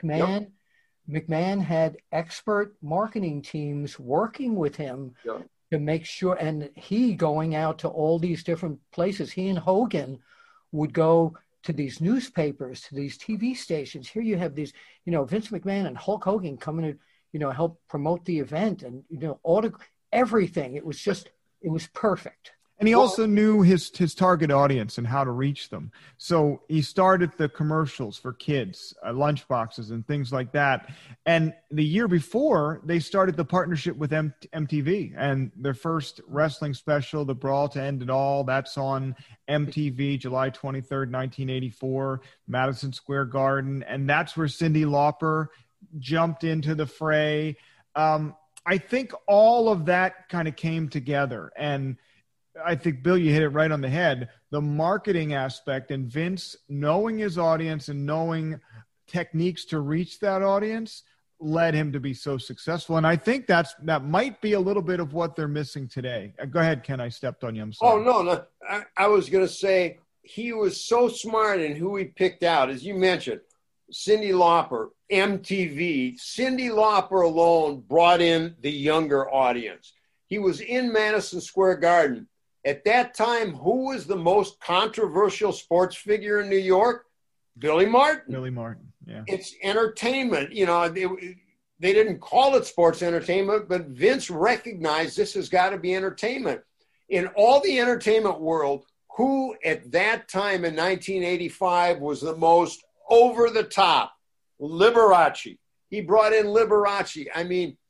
McMahon had expert marketing teams working with him to make sure, and he going out to all these different places. He and Hogan would go to these newspapers, to these TV stations. Here you have these, Vince McMahon and Hulk Hogan coming to, help promote the event and, everything. It was perfect. And he also knew his target audience and how to reach them. So he started the commercials for kids, lunchboxes and things like that. And the year before, they started the partnership with MTV. And their first wrestling special, The Brawl to End It All, that's on MTV, July 23rd, 1984, Madison Square Garden. And that's where Cyndi Lauper jumped into the fray. I think all of that kind of came together. And I think, Bill, you hit it right on the head. The marketing aspect and Vince knowing his audience and knowing techniques to reach that audience led him to be so successful. And I think that might be a little bit of what they're missing today. Go ahead, Ken. I stepped on you. I'm sorry. Oh, no. I was going to say he was so smart in who he picked out. As you mentioned, Cyndi Lauper, MTV. Cyndi Lauper alone brought in the younger audience. He was in Madison Square Garden. At that time, who was the most controversial sports figure in New York? Billy Martin. Billy Martin, yeah. It's entertainment. They didn't call it sports entertainment, but Vince recognized this has got to be entertainment. In all the entertainment world, who at that time in 1985 was the most over the top? Liberace. He brought in Liberace. I mean,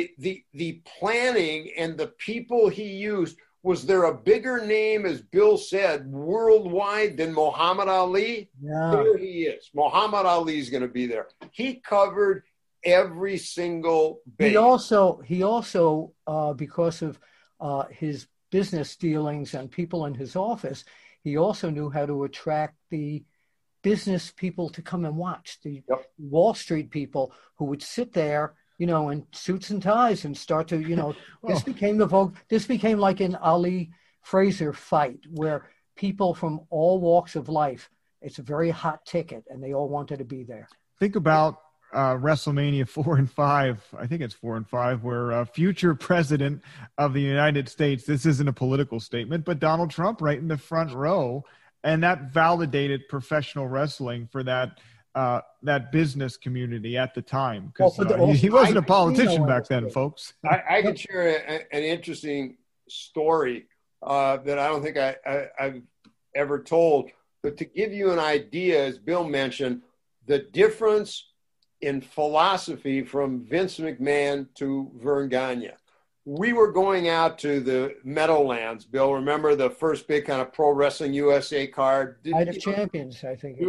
the planning and the people he used. Was there a bigger name, as Bill said, worldwide than Muhammad Ali? Yeah. There he is. Muhammad Ali is going to be there. He covered every single base. He also because of his business dealings and people in his office, he also knew how to attract the business people to come and watch, the Wall Street people who would sit there, in suits and ties and start to, this became the Vogue. This became like an Ali Fraser fight where people from all walks of life, it's a very hot ticket and they all wanted to be there. Think about WrestleMania 4 and 5. I think it's 4 and 5, where future president of the United States, this isn't a political statement, but Donald Trump right in the front row. And that validated professional wrestling for that business community at the time, because he wasn't a politician back then, folks. I could share an interesting story that I don't think I've ever told, but to give you an idea, as Bill mentioned, the difference in philosophy from Vince McMahon to Vern Gagne. We were going out to the Meadowlands, Bill. Remember the first big kind of Pro Wrestling USA card? Night of Champions, I think.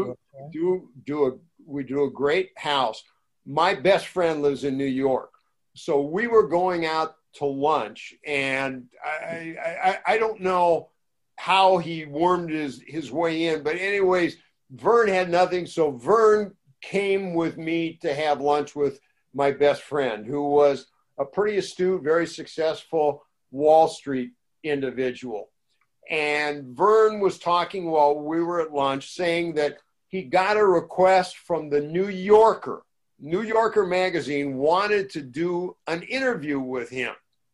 We do a great house. My best friend lives in New York. So we were going out to lunch, and I don't know how he wormed his way in. But anyways, Vern had nothing. So Vern came with me to have lunch with my best friend, who was a pretty astute, very successful Wall Street individual. And Vern was talking while we were at lunch, saying that he got a request from the New Yorker. New Yorker magazine wanted to do an interview with him.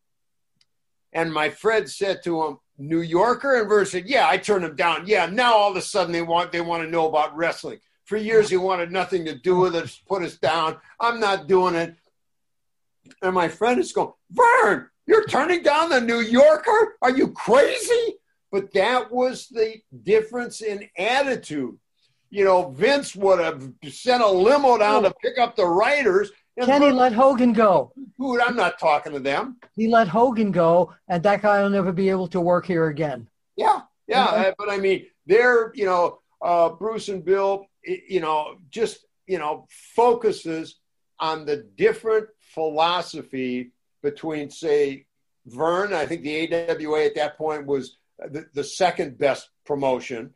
And my friend said to him, New Yorker? And Vern said, yeah, I turned him down. Yeah, now all of a sudden they want to know about wrestling. For years he wanted nothing to do with it, put us down. I'm not doing it. And my friend is going, Vern, you're turning down the New Yorker? Are you crazy? But that was the difference in attitude. Vince would have sent a limo down to pick up the writers. Kenny let Hogan go. Dude, I'm not talking to them. He let Hogan go, and that guy will never be able to work here again. Yeah. But I mean, they're, Bruce and Bill, focuses on the different philosophy between, say, Vern. I think the AWA at that point was the second best promotion,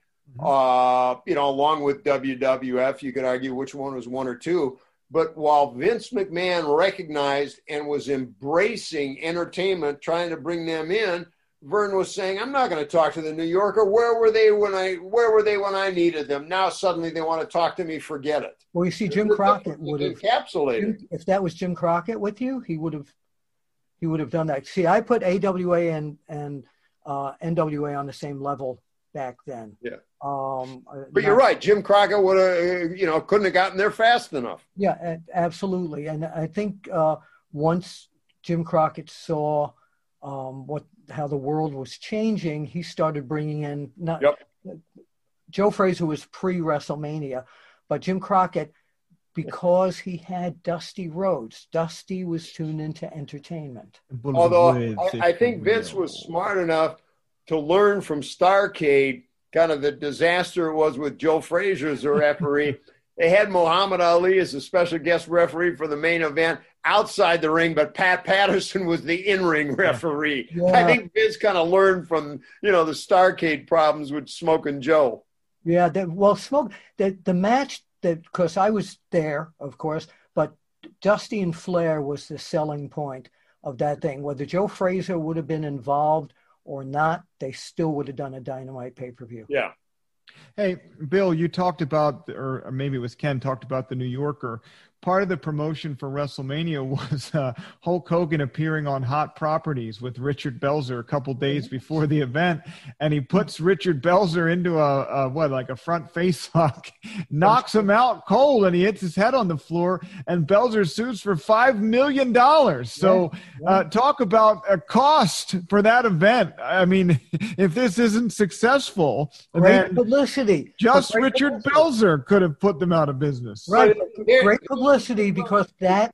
along with WWF. You could argue which one was one or two. But while Vince McMahon recognized and was embracing entertainment, trying to bring them in, Vern was saying, "I'm not going to talk to the New Yorker. Where were they when I needed them? Now suddenly they want to talk to me. Forget it." Well, you see, Jim Crockett would have encapsulated. If that was Jim Crockett with you, he would have done that. See, I put AWA and NWA on the same level back then. Yeah. But you're right. Jim Crockett would have, couldn't have gotten there fast enough. Yeah, absolutely. And I think once Jim Crockett saw how the world was changing, he started bringing in Joe Frazier was pre-WrestleMania, but Jim Crockett, because he had Dusty Rhodes, Dusty was tuned into entertainment. Although I think Vince was smart enough to learn from Starrcade kind of the disaster it was with Joe Frazier as a referee. They had Muhammad Ali as a special guest referee for the main event outside the ring, but Pat Patterson was the in-ring referee. Yeah. I think Vince kind of learned from, the Starrcade problems with Smokin' Joe. Yeah, the match, because I was there, of course, but Dusty and Flair was the selling point of that thing. Whether Joe Frazier would have been involved or not, they still would have done a Dynamite pay-per-view. Yeah. Hey, Bill, you talked about, or maybe it was Ken, talked about the New Yorker. Part of the promotion for WrestleMania was Hulk Hogan appearing on Hot Properties with Richard Belzer a couple days before the event, and he puts Richard Belzer into a front face lock, knocks him out cold, and he hits his head on the floor, and Belzer sues for $5 million. So talk about a cost for that event. I mean, if this isn't successful, great publicity. Just Richard Belzer could have put them out of business. Right. Great publicity, because that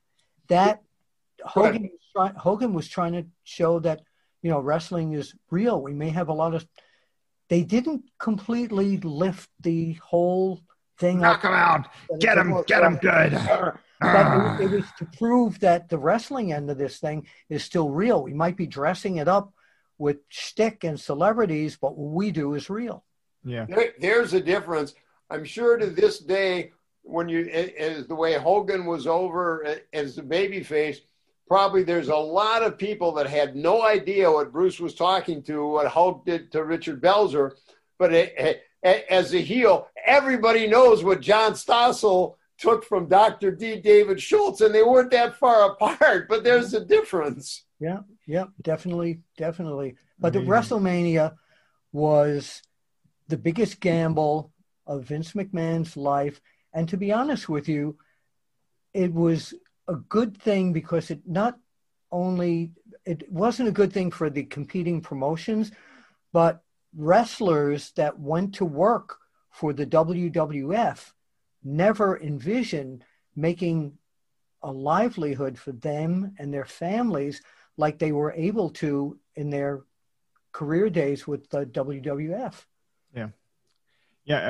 Hogan was trying to show that wrestling is real. We may have a lot of. They didn't completely lift the whole thing. Knock him out. Get him good. But it was to prove that the wrestling end of this thing is still real. We might be dressing it up with shtick and celebrities, but what we do is real. Yeah, there's a difference. I'm sure to this day, when as the way Hogan was over as the babyface, probably there's a lot of people that had no idea what Bruce was talking to, what Hulk did to Richard Belzer. But as a heel, everybody knows what John Stossel took from Dr. D. David Schultz, and they weren't that far apart, but there's a difference. Yeah, definitely. But the WrestleMania was the biggest gamble of Vince McMahon's life. And to be honest with you, it was a good thing because it wasn't a good thing for the competing promotions, but wrestlers that went to work for the WWF never envisioned making a livelihood for them and their families like they were able to in their career days with the WWF. Yeah,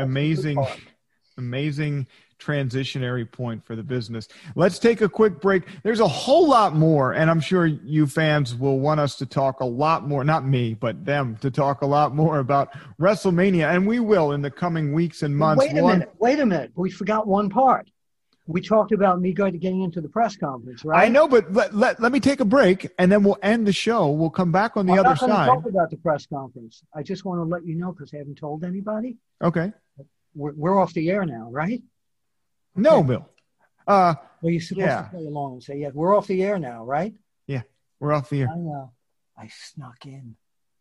amazing transitionary point for the business. Let's take a quick break. There's a whole lot more, and I'm sure you fans will want us to talk a lot more, not me, but them, to talk a lot more about WrestleMania, and we will in the coming weeks and months. Wait a minute. We forgot one part. We talked about me getting into the press conference, right? I know, but let me take a break, and then we'll end the show. We'll come back on the other side. I'm not going to talk about the press conference. I just want to let you know because I haven't told anybody. Okay. We're off the air now, right? No, Bill. Well, you're supposed to play along and say, we're off the air now, right? Yeah, we're off the air. I know. I snuck in.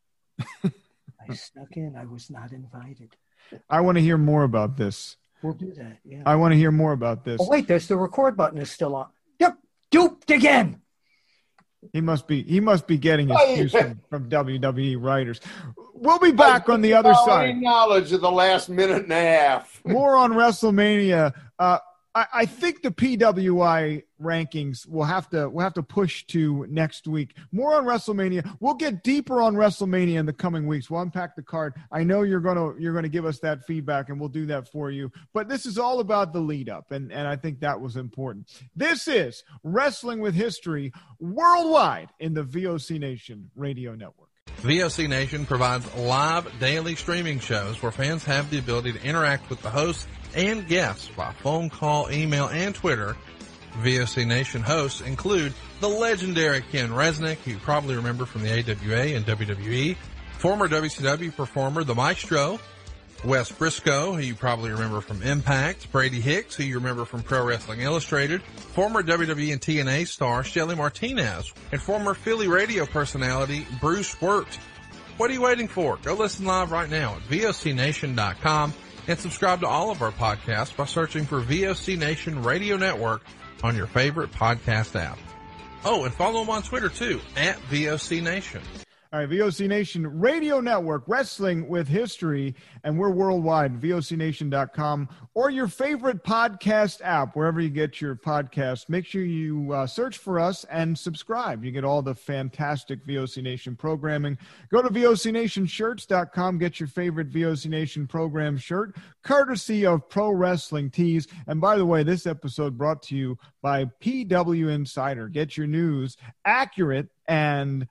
I was not invited. I want to hear more about this. We'll do that, yeah. I want to hear more about this. Oh, wait, there's the record button is still on. Yep, duped again. He must be getting his cues from WWE writers. We'll be back on the other side. Knowledge of the last minute and a half. More on WrestleMania. I think the PWI rankings will have to push to next week. More on WrestleMania. We'll get deeper on WrestleMania in the coming weeks. We'll unpack the card. I know you're gonna give us that feedback, and we'll do that for you. But this is all about the lead up, and I think that was important. This is Wrestling with History worldwide in the VOC Nation Radio Network. VOC Nation provides live daily streaming shows where fans have the ability to interact with the hosts and guests by phone call, email, and Twitter. VOC Nation hosts include the legendary Ken Resnick, who you probably remember from the AWA and WWE, former WCW performer The Maestro, Wes Briscoe, who you probably remember from Impact, Brady Hicks, who you remember from Pro Wrestling Illustrated, former WWE and TNA star Shelly Martinez, and former Philly radio personality Bruce Wirt. What are you waiting for? Go listen live right now at VOCNation.com and subscribe to all of our podcasts by searching for VOC Nation Radio Network on your favorite podcast app. Oh, and follow them on Twitter too, at VOC Nation. All right, VOC Nation Radio Network, Wrestling with History, and we're worldwide, VOCNation.com, or your favorite podcast app, wherever you get your podcast. Make sure you search for us and subscribe. You get all the fantastic VOC Nation programming. Go to VOCNationShirts.com, get your favorite VOC Nation program shirt, courtesy of Pro Wrestling Tees. And by the way, this episode brought to you by PW Insider. Get your news accurate and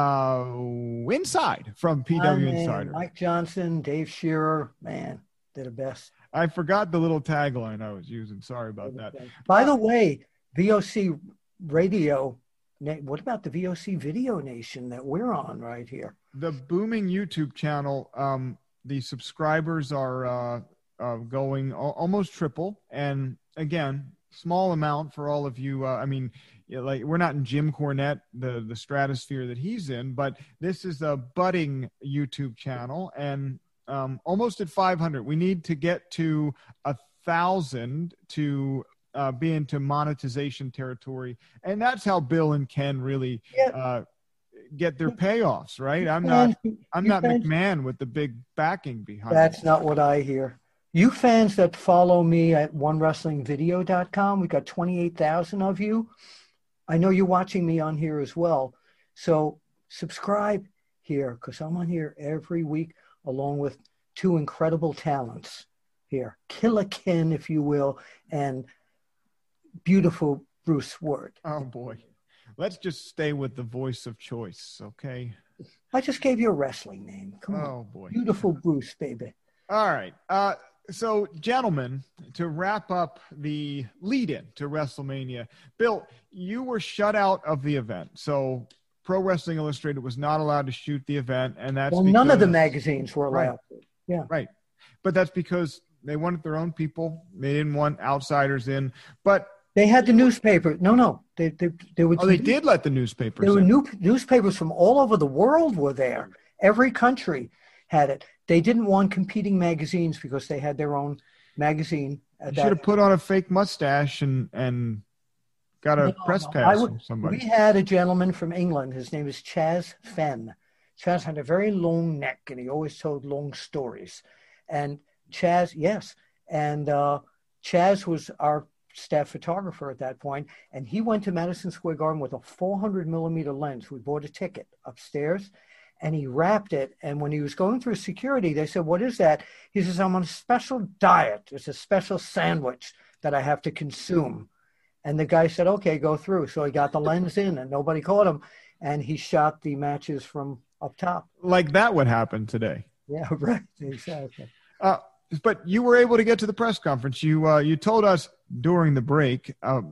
inside from PW Insider. Mike Johnson, Dave Shearer, man, they're the best. I forgot the little tagline I was using. Sorry about that. By the way, VOC Radio, what about the VOC Video Nation that we're on right here? The booming YouTube channel, the subscribers are going almost triple. And again, small amount for all of you. Like we're not in Jim Cornette, the stratosphere that he's in, but this is a budding YouTube channel and almost at 500. We need to get to 1,000 to be into monetization territory, and that's how Bill and Ken really get their payoffs, right? I'm not McMahon with the big backing behind. That's not what I hear. You fans that follow me at OneWrestlingVideo.com, we've got 28,000 of you. I know you're watching me on here as well. So subscribe here because I'm on here every week along with two incredible talents here. Killer Ken, if you will, and beautiful Bruce Wirt. Oh, boy. Let's just stay with the voice of choice, okay? I just gave you a wrestling name. Come on. Oh, boy. Beautiful Bruce, baby. All right. So, gentlemen, to wrap up the lead-in to WrestleMania, Bill, you were shut out of the event. So, Pro Wrestling Illustrated was not allowed to shoot the event, and that's because none of the magazines were allowed. Right. Yeah, right. But that's because they wanted their own people. They didn't want outsiders in. But they had the newspaper. No, they would. Oh, they did let the newspapers. There were newspapers from all over the world were there. Every country had it. They didn't want competing magazines because they had their own magazine. You should have put on a fake mustache and got a press pass from somebody. We had a gentleman from England. His name is Chaz Fenn. Chaz had a very long neck, and he always told long stories. And Chaz, yes. And Chaz was our staff photographer at that point, and he went to Madison Square Garden with a 400-millimeter lens. We bought a ticket upstairs. And he wrapped it. And when he was going through security, they said, "What is that?" He says, "I'm on a special diet. It's a special sandwich that I have to consume." And the guy said, "Okay, go through." So he got the lens in and nobody caught him. And he shot the matches from up top. Like that would happen today. Yeah, right. Exactly. But you were able to get to the press conference. You told us during the break,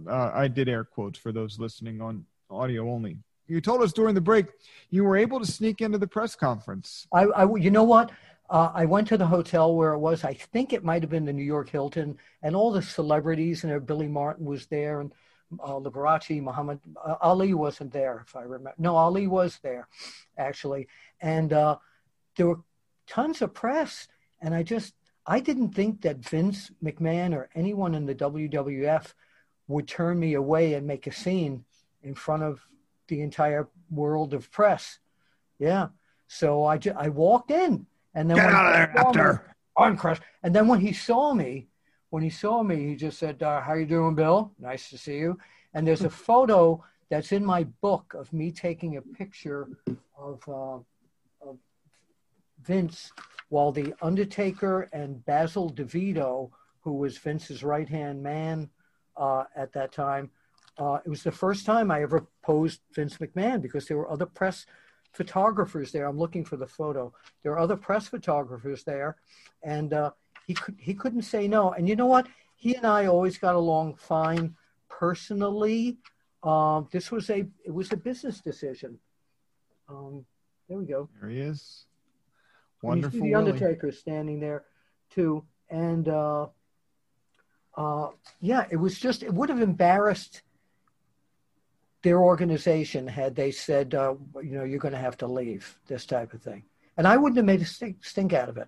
I did air quotes for those listening on audio only. You told us during the break you were able to sneak into the press conference. You know what? I went to the hotel where it was. I think it might have been the New York Hilton, and all the celebrities and there. Billy Martin was there, and Liberace, Muhammad Ali wasn't there, if I remember. No, Ali was there, actually, and there were tons of press. And I didn't think that Vince McMahon or anyone in the WWF would turn me away and make a scene in front of the entire world of press. Yeah. So I walked in, and then get out of there, after. And then when he saw me, when he saw me, he just said, how you doing, Bill? Nice to see you. And there's a photo that's in my book of me taking a picture of Vince while the Undertaker and Basil DeVito, who was Vince's right-hand man at that time, it was the first time I ever posed Vince McMahon because there were other press photographers there. I'm looking for the photo. There are other press photographers there, and he couldn't say no. And you know what? He and I always got along fine personally. It was a business decision. There we go. There he is. Wonderful. You see the Undertaker standing there too, and it would have embarrassed their organization had they said, you're going to have to leave, this type of thing. And I wouldn't have made a stink out of it.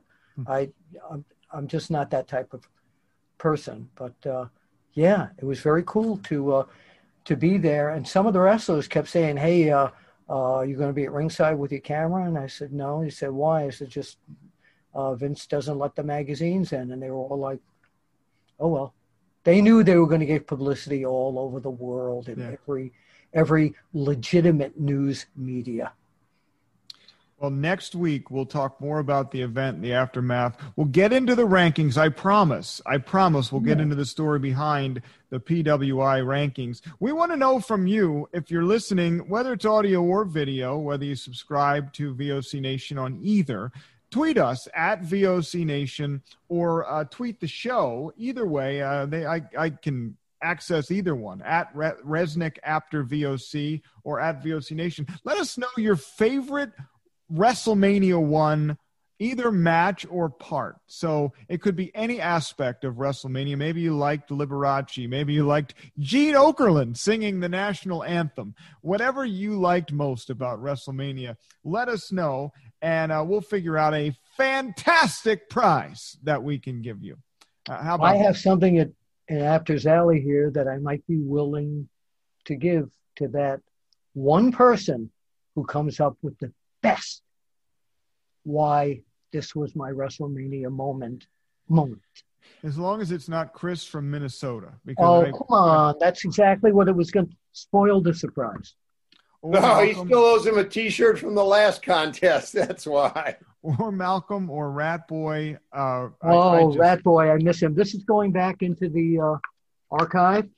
I'm just not that type of person. But it was very cool to be there. And some of the wrestlers kept saying, hey, you're going to be at ringside with your camera? And I said, no. He said, why? I said, just Vince doesn't let the magazines in. And they were all like, oh, well. They knew they were going to get publicity all over the world in every legitimate news media. Well, next week, we'll talk more about the event and the aftermath. We'll get into the rankings. I promise we'll get into the story behind the PWI rankings. We want to know from you, if you're listening, whether it's audio or video, whether you subscribe to VOC Nation on either. Tweet us at VOC Nation or tweet the show. Either way, I can access either one, at Resnick after VOC or at VOC Nation. Let us know your favorite WrestleMania 1, either match or part. So it could be any aspect of WrestleMania. Maybe you liked Liberace. Maybe you liked Gene Okerlund singing the national anthem. Whatever you liked most about WrestleMania, let us know, and we'll figure out a fantastic prize that we can give you. How about I have something in Apter's Alley here that I might be willing to give to that one person who comes up with the best why this was my WrestleMania moment. As long as it's not Chris from Minnesota. Because come on. That's exactly what it was going to spoil the surprise. No, he still owes him a T-shirt from the last contest. That's why. Or Malcolm or Rat Boy. Rat Boy, I miss him. This is going back into the archive.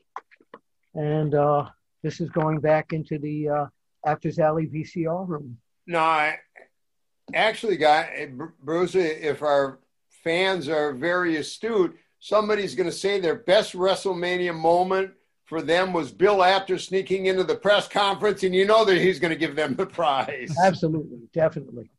And this is going back into the Apter's Alley VCR room. No, actually, Bruce, if our fans are very astute, somebody's going to say their best WrestleMania moment for them was Bill Apter sneaking into the press conference, and you know that he's going to give them the prize. Absolutely, definitely.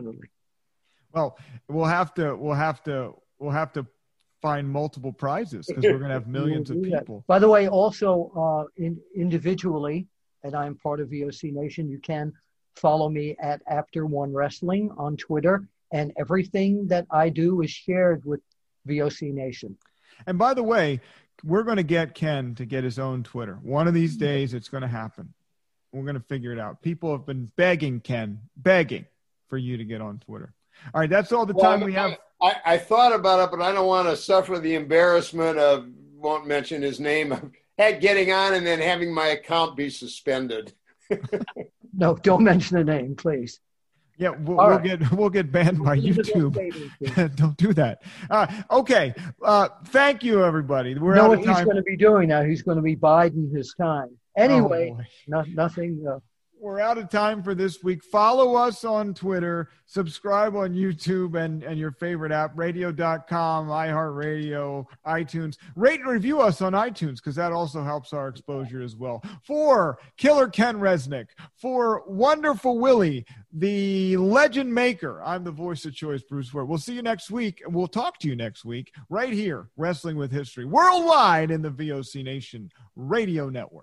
Well, we'll have to find multiple prizes because we're going to have millions of people. By the way, also individually, and I'm part of VOC Nation, you can follow me at Apter One Wrestling on Twitter, and everything that I do is shared with VOC Nation. And by the way, we're going to get Ken to get his own Twitter. One of these days, it's going to happen. We're going to figure it out. People have been begging for you to get on Twitter. All right, that's all the time we have. I thought about it, but I don't want to suffer the embarrassment of, won't mention his name, of getting on and then having my account be suspended. No, don't mention the name, please. Yeah, we'll get banned by YouTube. Don't do that. Okay. Thank you, everybody. We're out of time. What he's going to be doing now? He's going to be biding his time. Anyway, nothing. We're out of time for this week. Follow us on Twitter. Subscribe on YouTube and your favorite app, radio.com, iHeartRadio, iTunes. Rate and review us on iTunes because that also helps our exposure as well. For Killer Ken Resnick, for Wonderful Willie, the legend maker, I'm the voice of choice, Bruce Ware. We'll see you next week. We'll talk to you next week right here, Wrestling with History, worldwide in the VOC Nation Radio Network.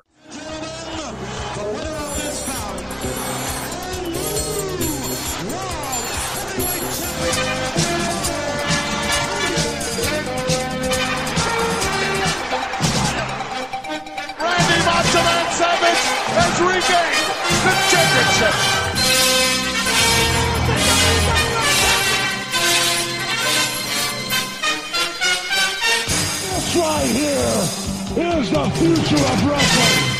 Macho Man Savage has regained the championship. This right here is the future of wrestling.